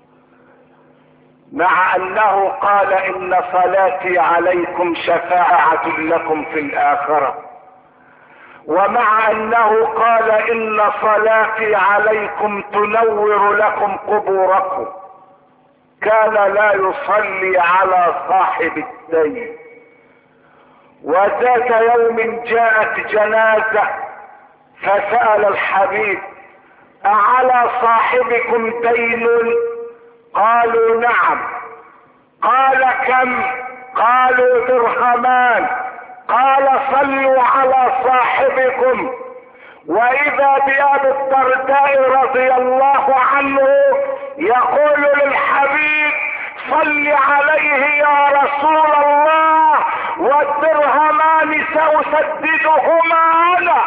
مع انه قال ان صلاتي عليكم شفاعة لكم في الاخرة، ومع انه قال ان صلاتي عليكم تنور لكم قبوركم، كان لا يصلي على صاحب الدين. وذات يوم جاءت جنازة فسأل الحبيب: أعلى صاحبكم دين؟ قالوا: نعم. قال: كم؟ قالوا: درهمان. قال: صلوا على صاحبكم. واذا بأبي الدرداء رضي الله عنه يقول للحبيب: صل عليه يا رسول الله، والدرهمان سأسددهما انا.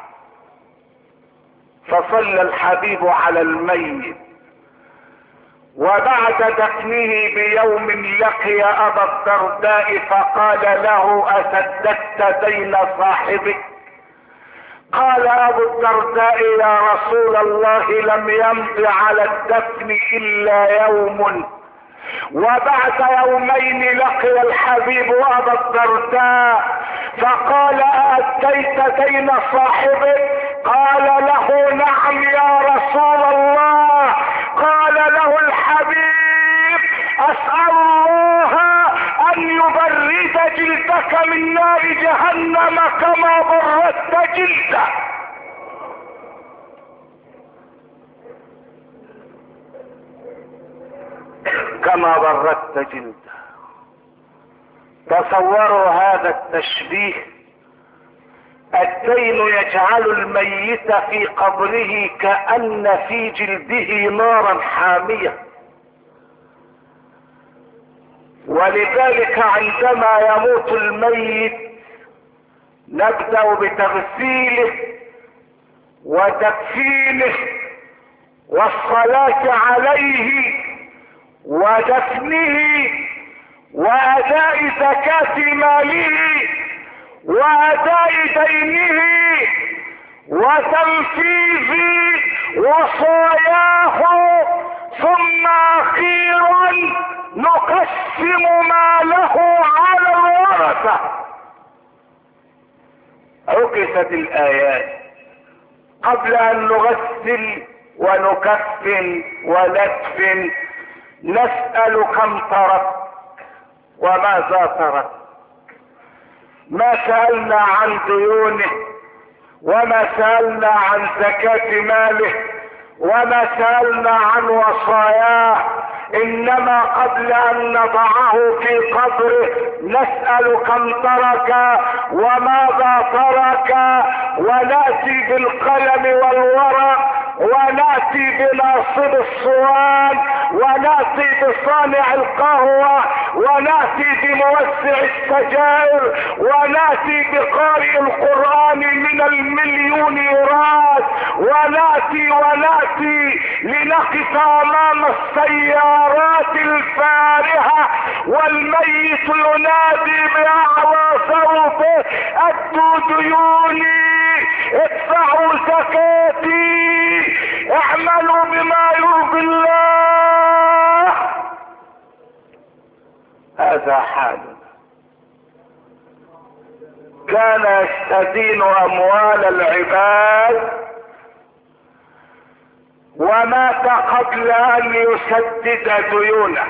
فصلى الحبيب على الميت، وبعد دفنه بيوم لقي ابا الدرداء فقال له: اسددت دين صاحبك؟ قال ابو الدرداء: يا رسول الله، لم يمض على الدفن الا يوم. وبعد يومين لقي الحبيب ابا الدرداء فقال: أأديت دين صاحبك؟ قال له: نعم يا رسول الله. قال له الحبيب: اسأل الله ان يبرد جلدك من نار جهنم كما بردت جلده. كما بردت جلده. تصوروا هذا التشبيه. الدين يجعل الميت في قبره كأن في جلده نارا حامية، ولذلك عندما يموت الميت نبدأ بتغسيله وتكفينه والصلاة عليه ودفنه وأداء زكاة ماله وأداء دينه وتنفيذ وصاياه، ثم أخيرا نقسم ماله على الورثة. عكست الآيات. قبل أن نغسل ونكفن وندفن نسأل: كم ترك وماذا ترك؟ ما سألنا عن ديونه، وما سألنا عن زكاة ماله، وما سألنا عن وصاياه، انما قبل ان نضعه في قبره نسأل: كم ترك وماذا ترك؟ ونأتي بالقلم والورق، ونأتي بناصب الصوان، ونأتي بصانع القهوة، ونأتي بموسع السجائر، ونأتي بقارئ القرآن من المليونيرات، ونأتي ونأتي لنقف امام السيارات الفارهة والميت ينادي بأعلى صوته: أدوا ديوني، ادفعوا زكاتي، اعملوا بما يرضي الله. هذا حالنا. كان يستدين اموال العباد ومات قبل ان يسدد ديونه.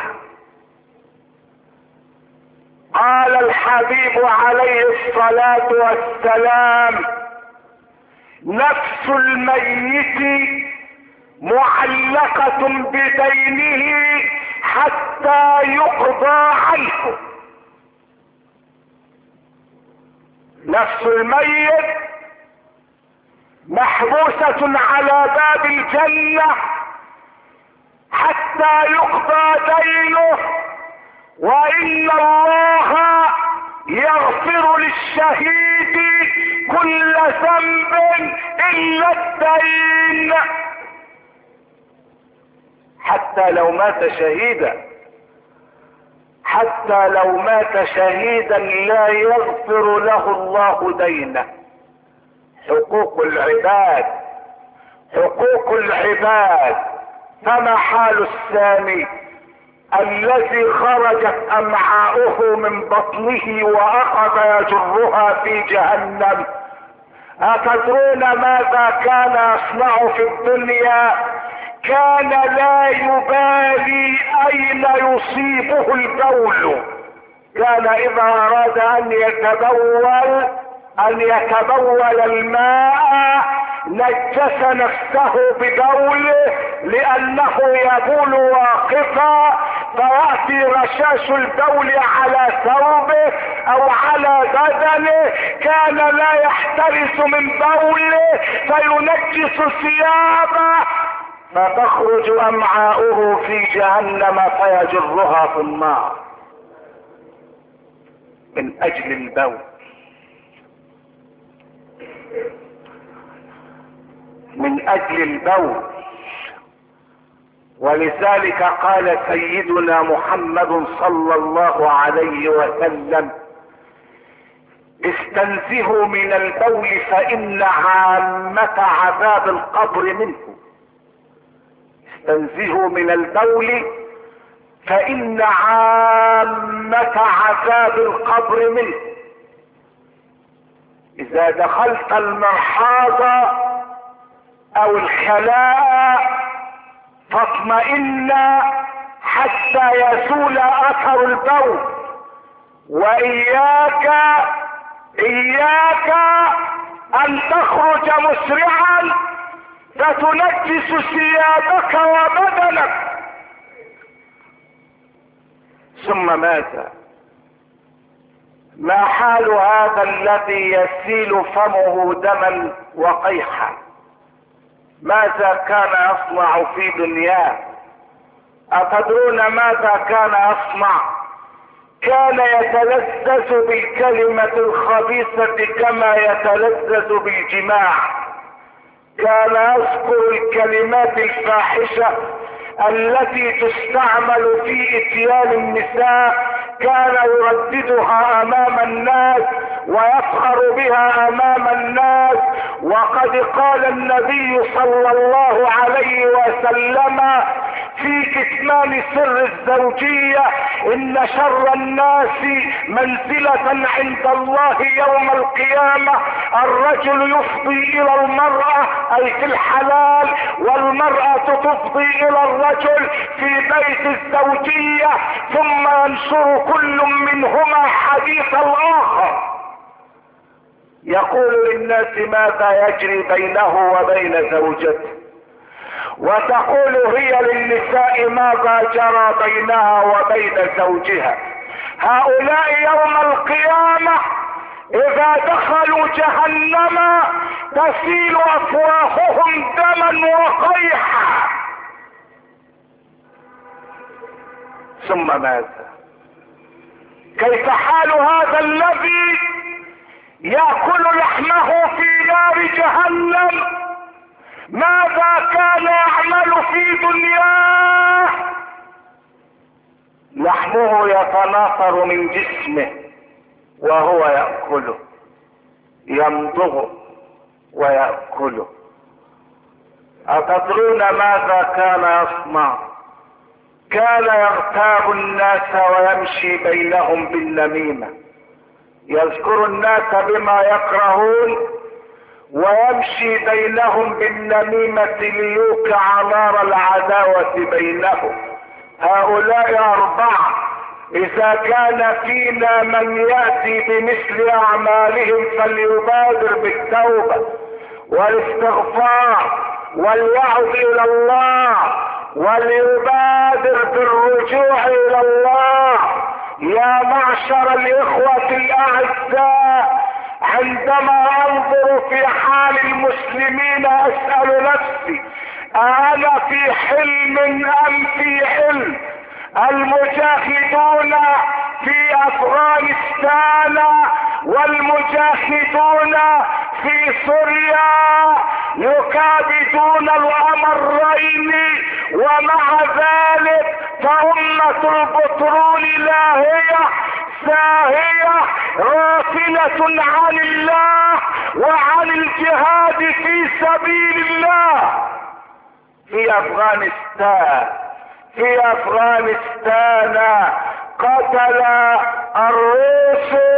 قال الحبيب عليه الصلاة والسلام: نفس الميت معلقة بدينه حتى يقضى عنه. نفس الميت محبوسة على باب الجنة حتى يقضى دينه، وإن الله يغفر للشهيد كل ذنب إلا الدين. حتى لو مات شهيدا، حتى لو مات شهيدا لا يغفر له الله دينه. حقوق العباد، حقوق العباد. فما حال الثاني الذي خرجت امعاؤه من بطنه واخذ يجرها في جهنم؟ اتدرون ماذا كان يصنع في الدنيا؟ كان لا يبالي اين يصيبه البول. كان اذا اراد ان يتبول ان يتبول الماء نجس نفسه ببوله لانه يبول واقفا، فيأتي رشاش البول على ثوبه او على بدنه، كان لا يحترس من بوله فينجس ثيابه، فتخرج امعاؤه في جهنم فيجرها في النار من اجل البول. من اجل البول. ولذلك قال سيدنا محمد صلى الله عليه وسلم: استنزهوا من البول فان عامة عذاب القبر منه. استنزهوا من البول فان عامة عذاب القبر منه. اذا دخلت المرحاض او الخلاء فاطمئن حتى يزول اثر البول، واياك اياك ان تخرج مسرعا فتنجس ثيابك وبدنك. ثم ماذا؟ ما حال هذا الذي يسيل فمه دما وقيحا؟ ماذا كان يصنع في دنياه؟ أتدرون ماذا كان يصنع؟ كان يتلذذ بالكلمة الخبيثة كما يتلذذ بالجماع. كان يذكر الكلمات الفاحشة التي تستعمل في اتيان النساء، كان يرددها امام الناس ويفخر بها امام الناس. وقد قال النبي صلى الله عليه وسلم في كتمان سر الزوجية: ان شر الناس منزلة عند الله يوم القيامة الرجل يفضي الى المرأة اي في الحلال، والمرأة تفضي الى الرجل في بيت الزوجية، ثم ينشر كل منهما حديث الاخر، يقول للناس ماذا يجري بينه وبين زوجته، وتقول هي للنساء ماذا جرى بينها وبين زوجها. هؤلاء يوم القيامة اذا دخلوا جهنم تسيل افواههم دما وقيحا. ثم ماذا؟ كيف حال هذا الذي يأكل لحمه في نار جهنم؟ ماذا كان يعمل في دنياه؟ لحمه يتناثر من جسمه وهو يأكله، يمضغه ويأكله. أتدرون ماذا كان يصنع؟ كان يغتاب الناس ويمشي بينهم بالنميمة، يذكر الناس بما يكرهون ويمشي بينهم بالنميمة ليوقع نار العداوة بينهم. هؤلاء أربعة إذا كان فينا من يأتي بمثل أعمالهم فليبادر بالتوبة والاستغفار وليعد إلى الله وليبادر بالرجوع إلى الله. يا معشر الإخوة الأعزاء، عندما أنظر في حال المسلمين أسأل نفسي: أنا في حلم أم في علم؟ المجاهدون في أفغانستان والمجاهدون في سوريا يكابدون الأمرين، ومع ذلك فأمة البترول لاهية ساهية غافلة عن الله وعن الجهاد في سبيل الله. في أفغانستان في أفغانستان قتل الروس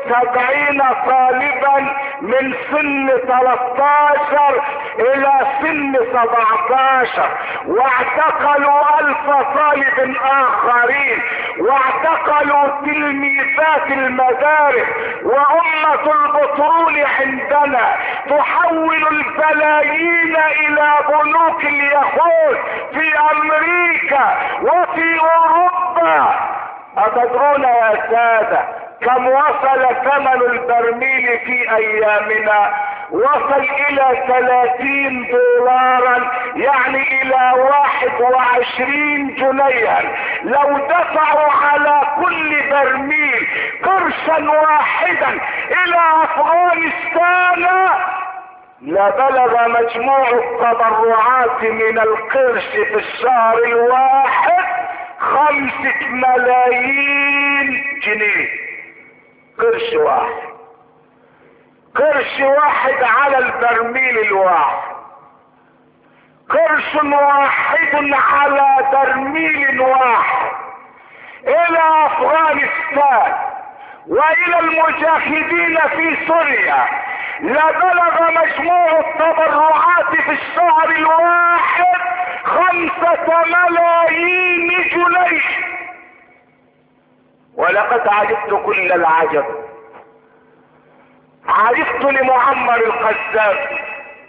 سبعين طالبا من سن ثلاثة عشر الى سن سبعة عشر، واعتقلوا الف طالب اخرين، واعتقلوا تلميذات المدارس. وامة البترول عندنا تحول البلايين الى بنوك اليهود في امريكا وفي اوروبا. أتدرون يا سادة كم وصل ثمن البرميل في ايامنا؟ وصل الى ثلاثين دولارا، يعني الى واحد وعشرين جنيها. لو دفعوا على كل برميل قرشا واحدا الى افغانستان لبلغ مجموع التبرعات من القرش في الشهر الواحد خمسة ملايين جنيه. قرش واحد، قرش واحد على البرميل الواحد، قرش واحد على برميل واحد الى افغانستان والى المجاهدين في سوريا لبلغ مجموع التبرعات في الشهر الواحد خمسة ملايين جنيه. ولقد عجبت كل العجب، عجبت لمعمر القذافي.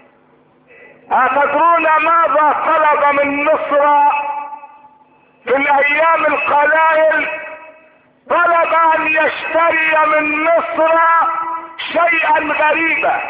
أتدرون ماذا طلب من مصر في الأيام القلائل؟ طلب أن يشتري من مصر شيئا غريبا.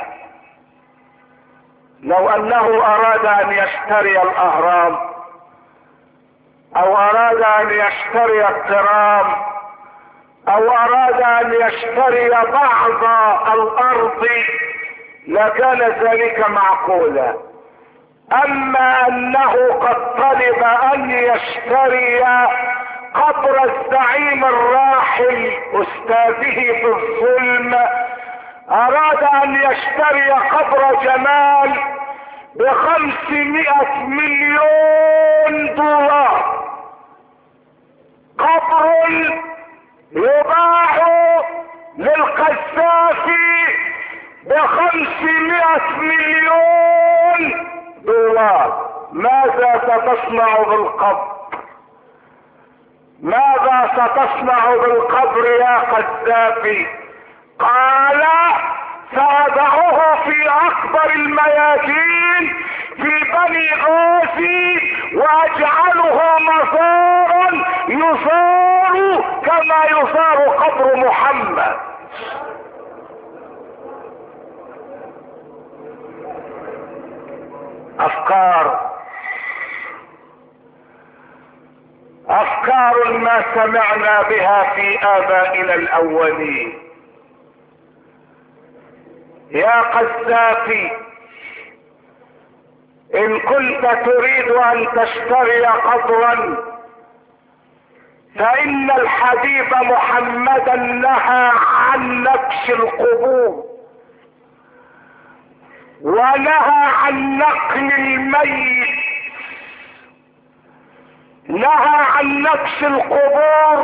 لو أنه أراد أن يشتري الأهرام أو أراد أن يشتري الترام أو أراد أن يشتري بعض الأرض لكان ذلك معقولا. أما أنه قد طلب أن يشتري قبر الزعيم الراحل أستاذه في الظلم، أراد أن يشتري قبر جمال بخمسمائة مليون دولار. قبر يباع للقذافي بخمسمائة مليون دولار. ماذا ستصنع بالقبر؟ ماذا ستصنع بالقبر يا قذافي؟ قال سأضعه في اكبر الميادين في بني غازي واجعله مزارا يزار كما يزار قبر محمد. افكار افكار ما سمعنا بها في ابائنا الاولين. يا قذافي ان كنت تريد ان تشتري قبرا فان الحبيب محمدا نهى عن نكش القبور ونهى عن نقل الميت، نهى عن نكش القبور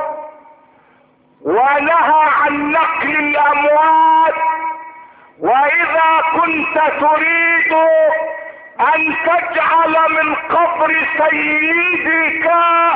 ونهى عن نقل الاموات. واذا كنت تريد ان تجعل من قبر سيدك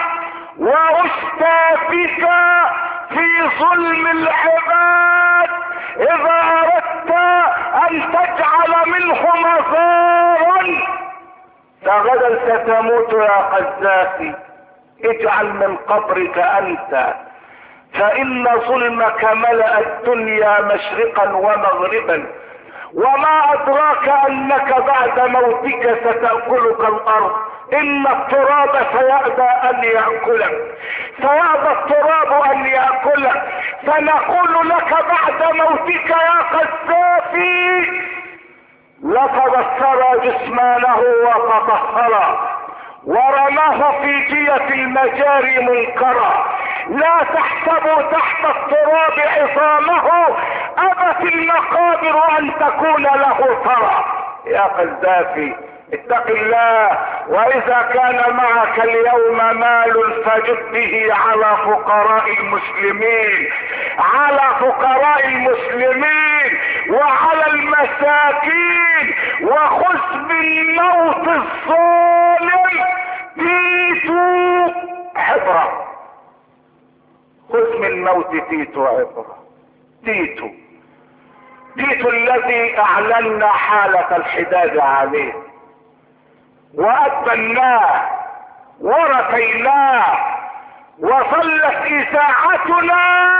واستاذك في ظلم العباد، اذا اردت ان تجعل منه مزارا فغدا ستموت يا قذافي. اجعل من قبرك انت، فان ظلمك ملأ الدنيا مشرقا ومغربا. وما ادراك انك بعد موتك ستأكلك الارض. ان التراب سيأبى ان يأكلك، سيأبى التراب ان يأكلك. فنقول لك بعد موتك يا قذافي لقد استرى جسمانه وتطهر ورماه في جية المجاري منكرا. لا تحسبوا تحت التراب عظامه، ابت المقابر ان تكون له ثرى. يا قذافي اتق الله، واذا كان معك اليوم مال فجد به على فقراء المسلمين، على فقراء المسلمين المساكين وخذ بالموت الظالم تيتو عبرة. خذ من موت تيتو عبرة. تيتو تيتو الذي اعلنا حالة الحداد عليه وأبناه ورثيناه وظلت اذاعتنا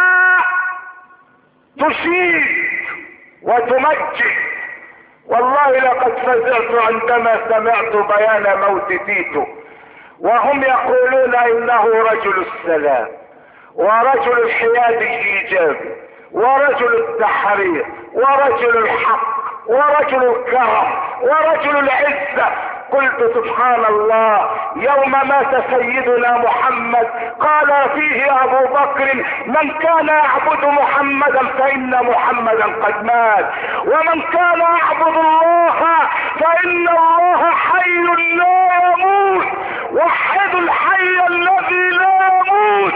تشيد وتمجد. والله لقد فزعت عندما سمعت بيان موت تيتو، وهم يقولون انه رجل السلام ورجل الحياد الايجابي ورجل التحرير ورجل الحق ورجل الكرم ورجل العزة. قلت سبحان الله، يوم مات سيدنا محمد قال فيه ابو بكر: من كان يعبد محمدا فان محمدا قد مات، ومن كان يعبد الله فان الله حي لا يموت. وحدوا الحي الذي لا يموت.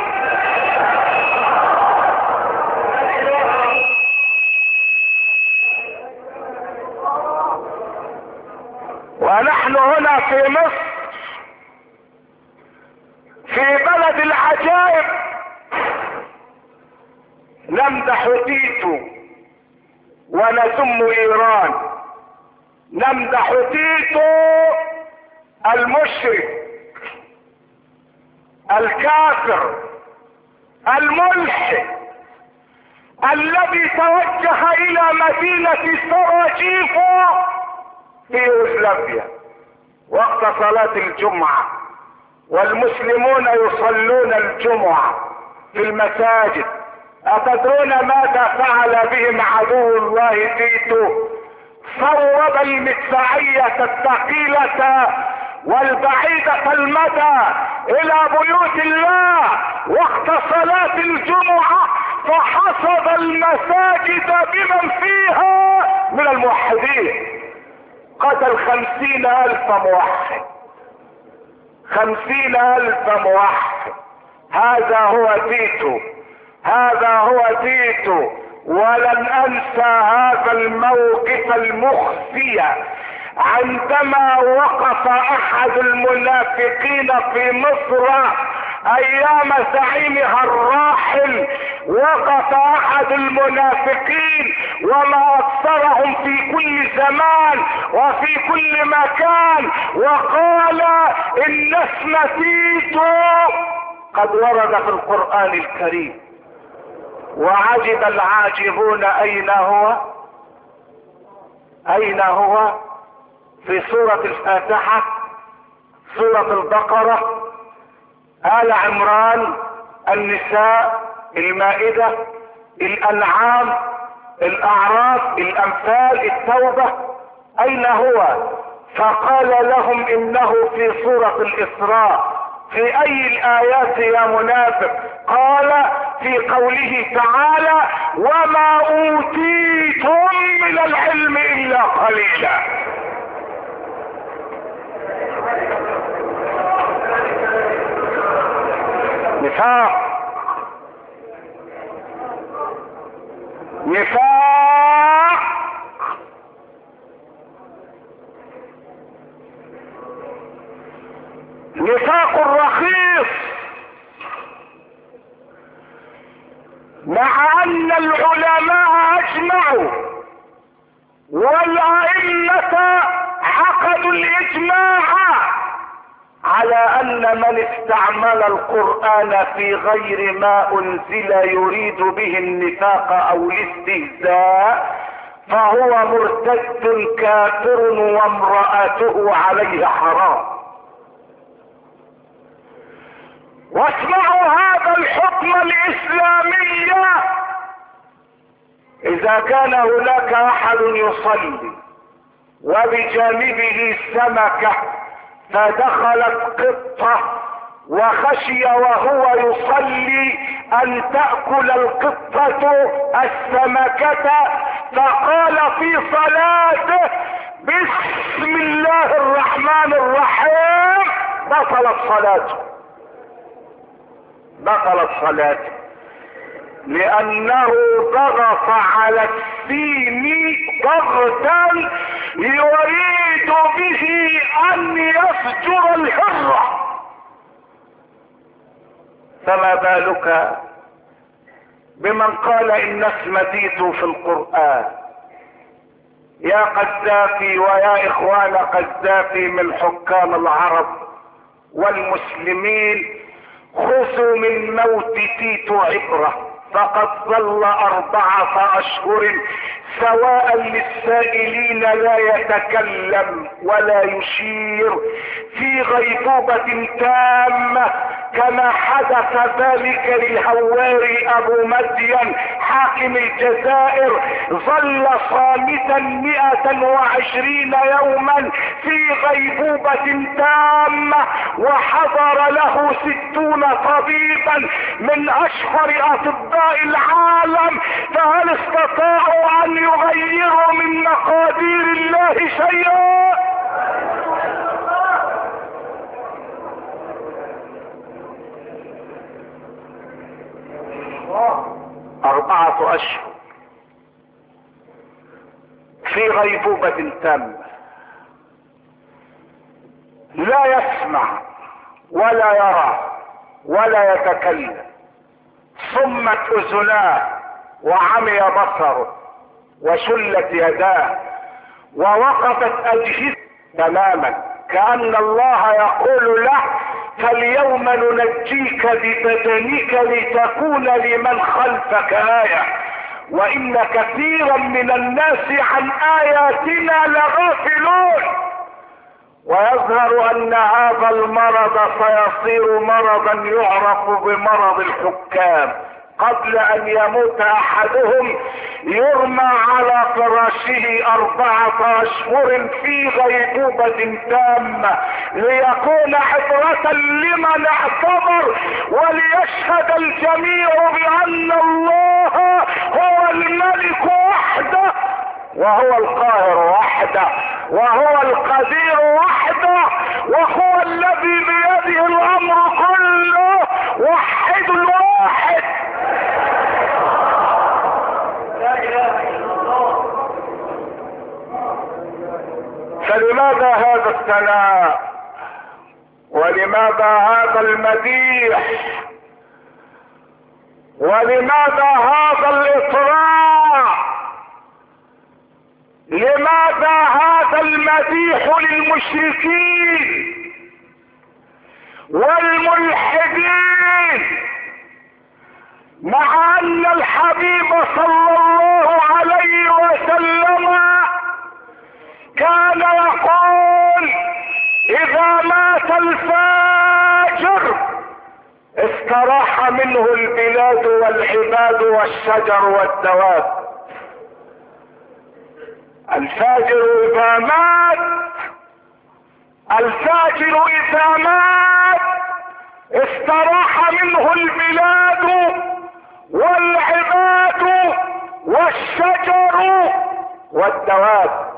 ونحن هنا في مصر في بلد العجائب نمدح تيتو ونذم ايران. نمدح تيتو المشرك الكافر الملحد الذي توجه الى مدينة سراجيفو في يوغوسلافيا وقت صلاة الجمعة، والمسلمون يصلون الجمعة في المساجد. أتدرون ماذا فعل بهم عدو الله تيتو؟ صوب المدفعية الثقيلة والبعيدة المدى إلى بيوت الله وقت صلاة الجمعة، فحصد المساجد بمن فيها من الموحدين. قتل خمسين الف موحد. خمسين الف موحد. هذا هو تيتو. هذا هو تيتو. ولن انسى هذا الموقف المخزي عندما وقف احد المنافقين في مصر ايام زعيمها الراحل. وقف احد المنافقين وما اكثرهم في كل زمان وفي كل مكان، وقال ان اسم تيتو قد ورد في القرآن الكريم. وعجب العاجبون اين هو؟ اين هو؟ في سورة الفاتحة، سورة البقرة، آل عمران، النساء، المائدة، الانعام، الاعراف، الانفال، التوبة. اين هو؟ فقال لهم انه في سورة الاسراء. في اي الايات يا منافق؟ قال في قوله تعالى: وما اوتيتم من العلم الا قليلا. نفاق نفاق نفاق رخيص. مع ان العلماء اجمعوا والائمة عقدوا الاجماع على ان من استعمل القرآن في غير ما انزل يريد به النفاق او الاستهزاء فهو مرتد كافر وامرأته عليه حرام. واسمعوا هذا الحكم الاسلامي: اذا كان هناك احد يصلي وبجانبه سمكة فدخلت قطة وخشي وهو يصلي ان تأكل القطة السمكة، فقال في صلاته: بسم الله الرحمن الرحيم، بطلت صلاته. بطلت صلاته لانه ضغط على السين ضغطا يريد به ان يفجر الحرة، فما بالك بمن قال ان اسم تيتو في القرآن؟ يا قذافي ويا اخوان قذافي من حكام العرب والمسلمين، خذوا من موت تيتو عبرة، فقد ظل اربعة اشهر سواء للسائلين لا يتكلم ولا يشير في غيبوبة تامة، كما حدث ذلك للهواري ابو مدين حاكم الجزائر، ظل صامتا مئة وعشرين يوما في غيبوبة تامة، وحضر له ستون طبيبا من اشهر اطباء العالم، فهل استطاعوا ان يغيروا من مقادير الله شيئا؟ أربعة أشهر في غيبوبة تامة، لا يسمع ولا يرى ولا يتكلم، صمت أذناه وعمي بصره وشلت يداه ووقفت أجهزته تماما، كأن الله يقول له فاليوم ننجيك ببدنك لتكون لمن خلفك آية، وإن كثيرا من الناس عن آياتنا لغافلون. ويظهر أن هذا المرض سيصير مرضا يعرف بمرض الحكام، قبل أن يموت أحدهم يرمى على فراشه أربعة أشهر في غيبوبة تامة، ليكون عبرة لمن اعتبر، وليشهد الجميع بأن الله هو الملك وحده، وهو القاهر وحده، وهو القدير وحده، وهو الذي بيده الأمر كله، وحد الواحد. فلماذا هذا الثناء؟ ولماذا هذا المديح؟ ولماذا هذا الإطراء؟ لماذا هذا المديح للمشركين والملحدين، مع أن الحبيب صلى الله عليه وسلم كان يقول إذا مات الفاجر استراح منه البلاد والعباد والشجر والدواب. الفاجر إذا مات الفاجر إذا مات استراح منه البلاد والعباد والشجر والدواب.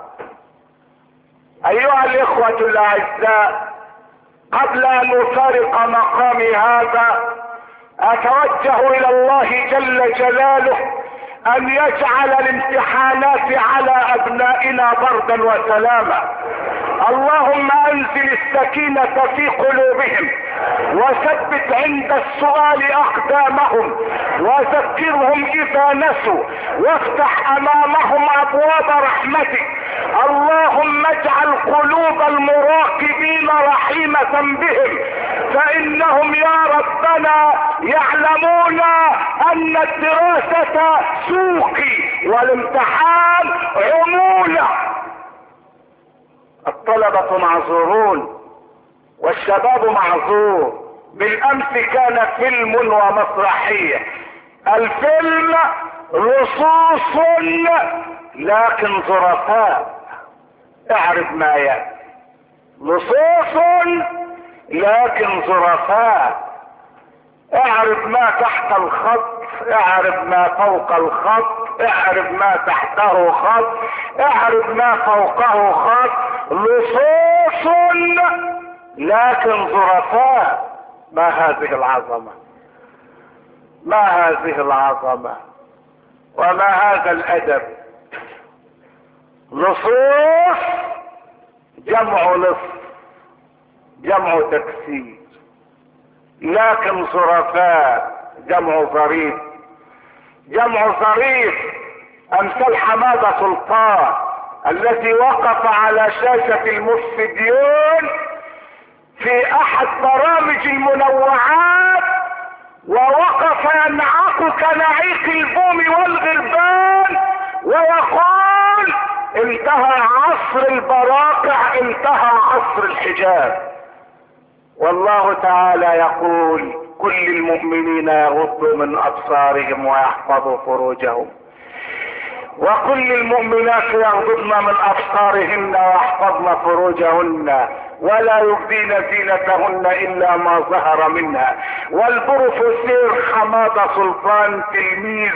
ايها الاخوة الاعزاء، قبل ان افارق مقامي هذا اتوجه الى الله جل جلاله ان يجعل الامتحانات على ابنائنا بردا وسلاما. اللهم انزل السكينة في قلوبهم، وثبت عند السؤال اقدامهم، وذكرهم اذا نسوا، وافتح امامهم ابواب رحمتك. اللهم اجعل قلوب المراقبين رحيمة بهم، فانهم يا ربنا يعلمون ان الدراسة سوقي والامتحان عمولة. الطلبة معذورون والشباب معذور. بالامس كان فيلم ومسرحية، الفيلم لصوص لكن ظرفاء، اعرف ما يأتي، لصوص لكن ظرفاء، اعرف ما تحت الخط، اعرف ما فوق الخط، اعرف ما تحته خط، اعرف ما فوقه خط، لصوص لكن ظرفاء. ما هذه العظمة، ما هذه العظمة، وما هذا الادب. لصوص جمع لص، جمع تكسير. لكن ظرفاء جمع ظريف. جمع ظريف امثال حمادة سلطان الذي وقف على شاشة المفسديون في احد برامج المنوعات، ووقف ينعق كنعيق البوم والغربان ويقول انتهى عصر البراقع، انتهى عصر الحجاب. والله تعالى يقول كل المؤمنين يغضوا من ابصارهم ويحفظوا فروجهم، وكل المؤمنات يغضضن من ابصارهن ويحفظن فروجهن ولا يبدين زينتهن الا ما ظهر منها. والبروفيسور حمادة سلطان تلميذ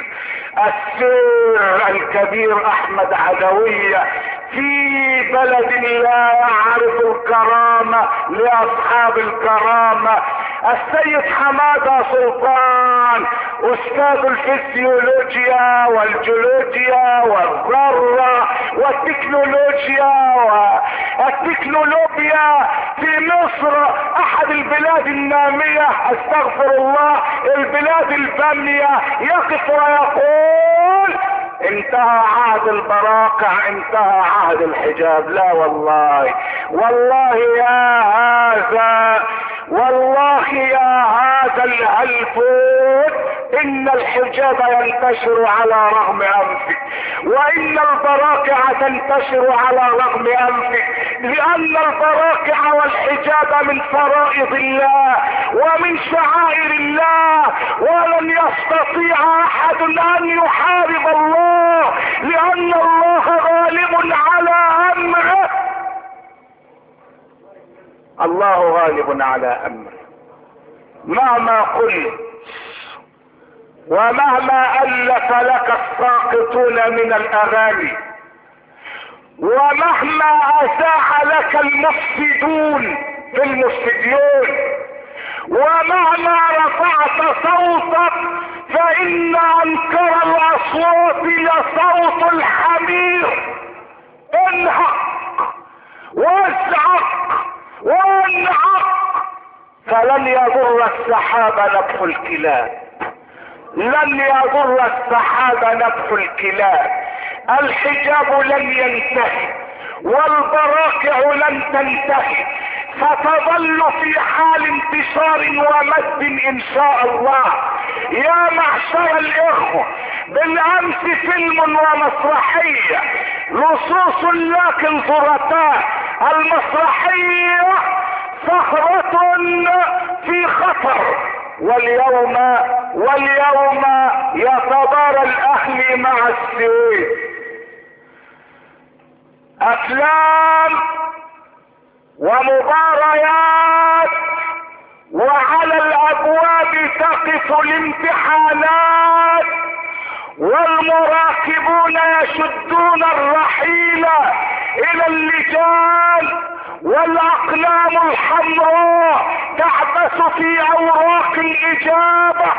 السير الكبير احمد عدوية في بلد لا يعرف الكرامة لاصحاب الكرامة. السيد حمادة سلطان استاذ الفسيولوجيا والجيولوجيا والذرة والتكنولوجيا والتكنولوجيا في مصر، احد البلاد النامية، استغفر الله، البلاد البامية، يقف ويقول انتهى عهد البراقع، انتهى عهد الحجاب. لا والله، والله يا هذا، والله يا هذا الهلفوت ان الحجاب ينتشر على رغم انفك، وان البراقع تنتشر على رغم انفك، لان البراقع والحجاب من فرائض الله ومن شعائر الله، ولن يستطيع احد ان يحارب الله لان الله غالب على امره. الله غالب على امره. مهما قلت ومهما الف لك الساقطون من الاغاني، ومهما اساء لك المفسدون في المفسدين، ومهما رفعت صوتك فان انكر الاصوات لصوت الحمير. انهق وازعق وانعق، فلن يضر السحاب نبح الكلاب، لن يضر السحاب نبح الكلاب. الحجاب لن ينتهي والبراقع لن تنتهي، ستظل في حال انتشار ومد ان شاء الله. يا معشر الاخوة، بالامس فيلم ومسرحية لصوص لكن ظرفاء. المسرحية صخرة في خطر، واليوم واليوم يتبارى الاهلي مع السويس. افلام ومباريات، وعلى الابواب تقف الامتحانات، والمراقبون يشدون الرحيل الى اللجان، والاقلام الحمراء تعبث في اوراق الاجابة.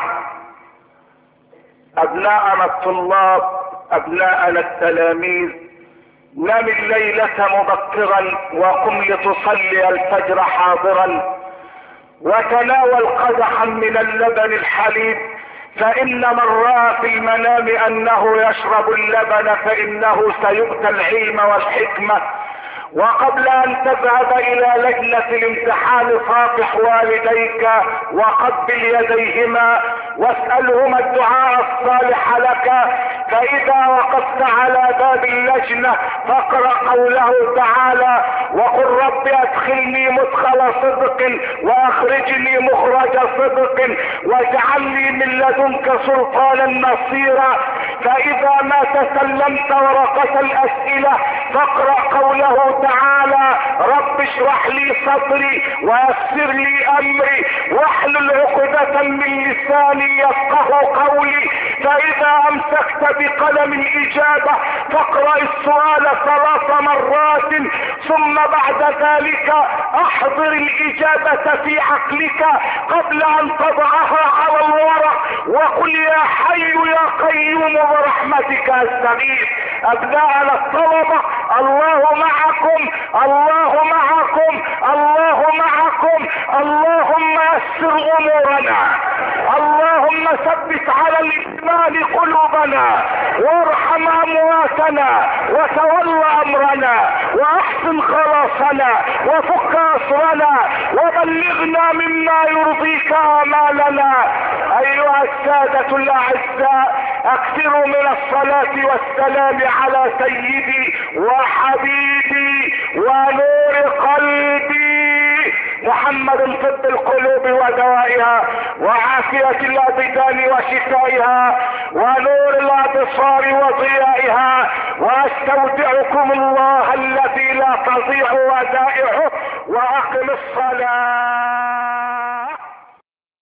ابناءنا الطلاب، ابناءنا التلاميذ، نم الليلة مبكرا وقم لتصلي الفجر حاضرا، وتناول قدحا من اللبن الحليب، فان من رأى في المنام انه يشرب اللبن فانه سيؤتى العلم والحكمة. وقبل ان تذهب الى لجنة الامتحان صافح والديك وقبل يديهما واسألهما الدعاء الصالح لك، فاذا وقفت على باب اللجنة فاقرأ قوله تعالى: وقل رب ادخلني مدخل صدق واخرجني مخرج صدق واجعلني من لدنك سلطانا نصيرا. فاذا ما تسلمت ورقة الاسئلة فاقرأ قوله تعالى: رب اشرح لي صدري ويسر لي امري واحلل عقدة من لساني يفقه قولي. فاذا امسكت بقلم الاجابة فاقرأ السؤال ثلاث مرات، ثم بعد ذلك احضر الاجابة في عقلك قبل ان تضعها على الورق، وقل يا حي يا قيوم برحمتك استغيث. ابناءنا الطلبة، الله معكم الله معكم الله معكم. اللهم يسر امورنا، اللهم ثبت على الايمان قلوبنا، وارحم امواتنا، وتول امرنا، واحسن خلاصنا، وفك اسرنا، وبلغنا مما يرضيك امالنا. ايها السادة الاعزاء، اكثروا من الصلاة والسلام على سيدي وحبيبي ونور قلبي محمد، طب القلوب ودوائها، وعافية الابدان وشفائها، ونور الابصار وضيائها. واستودعكم الله الذي لا تضيع ودائعه، واقم الصلاة.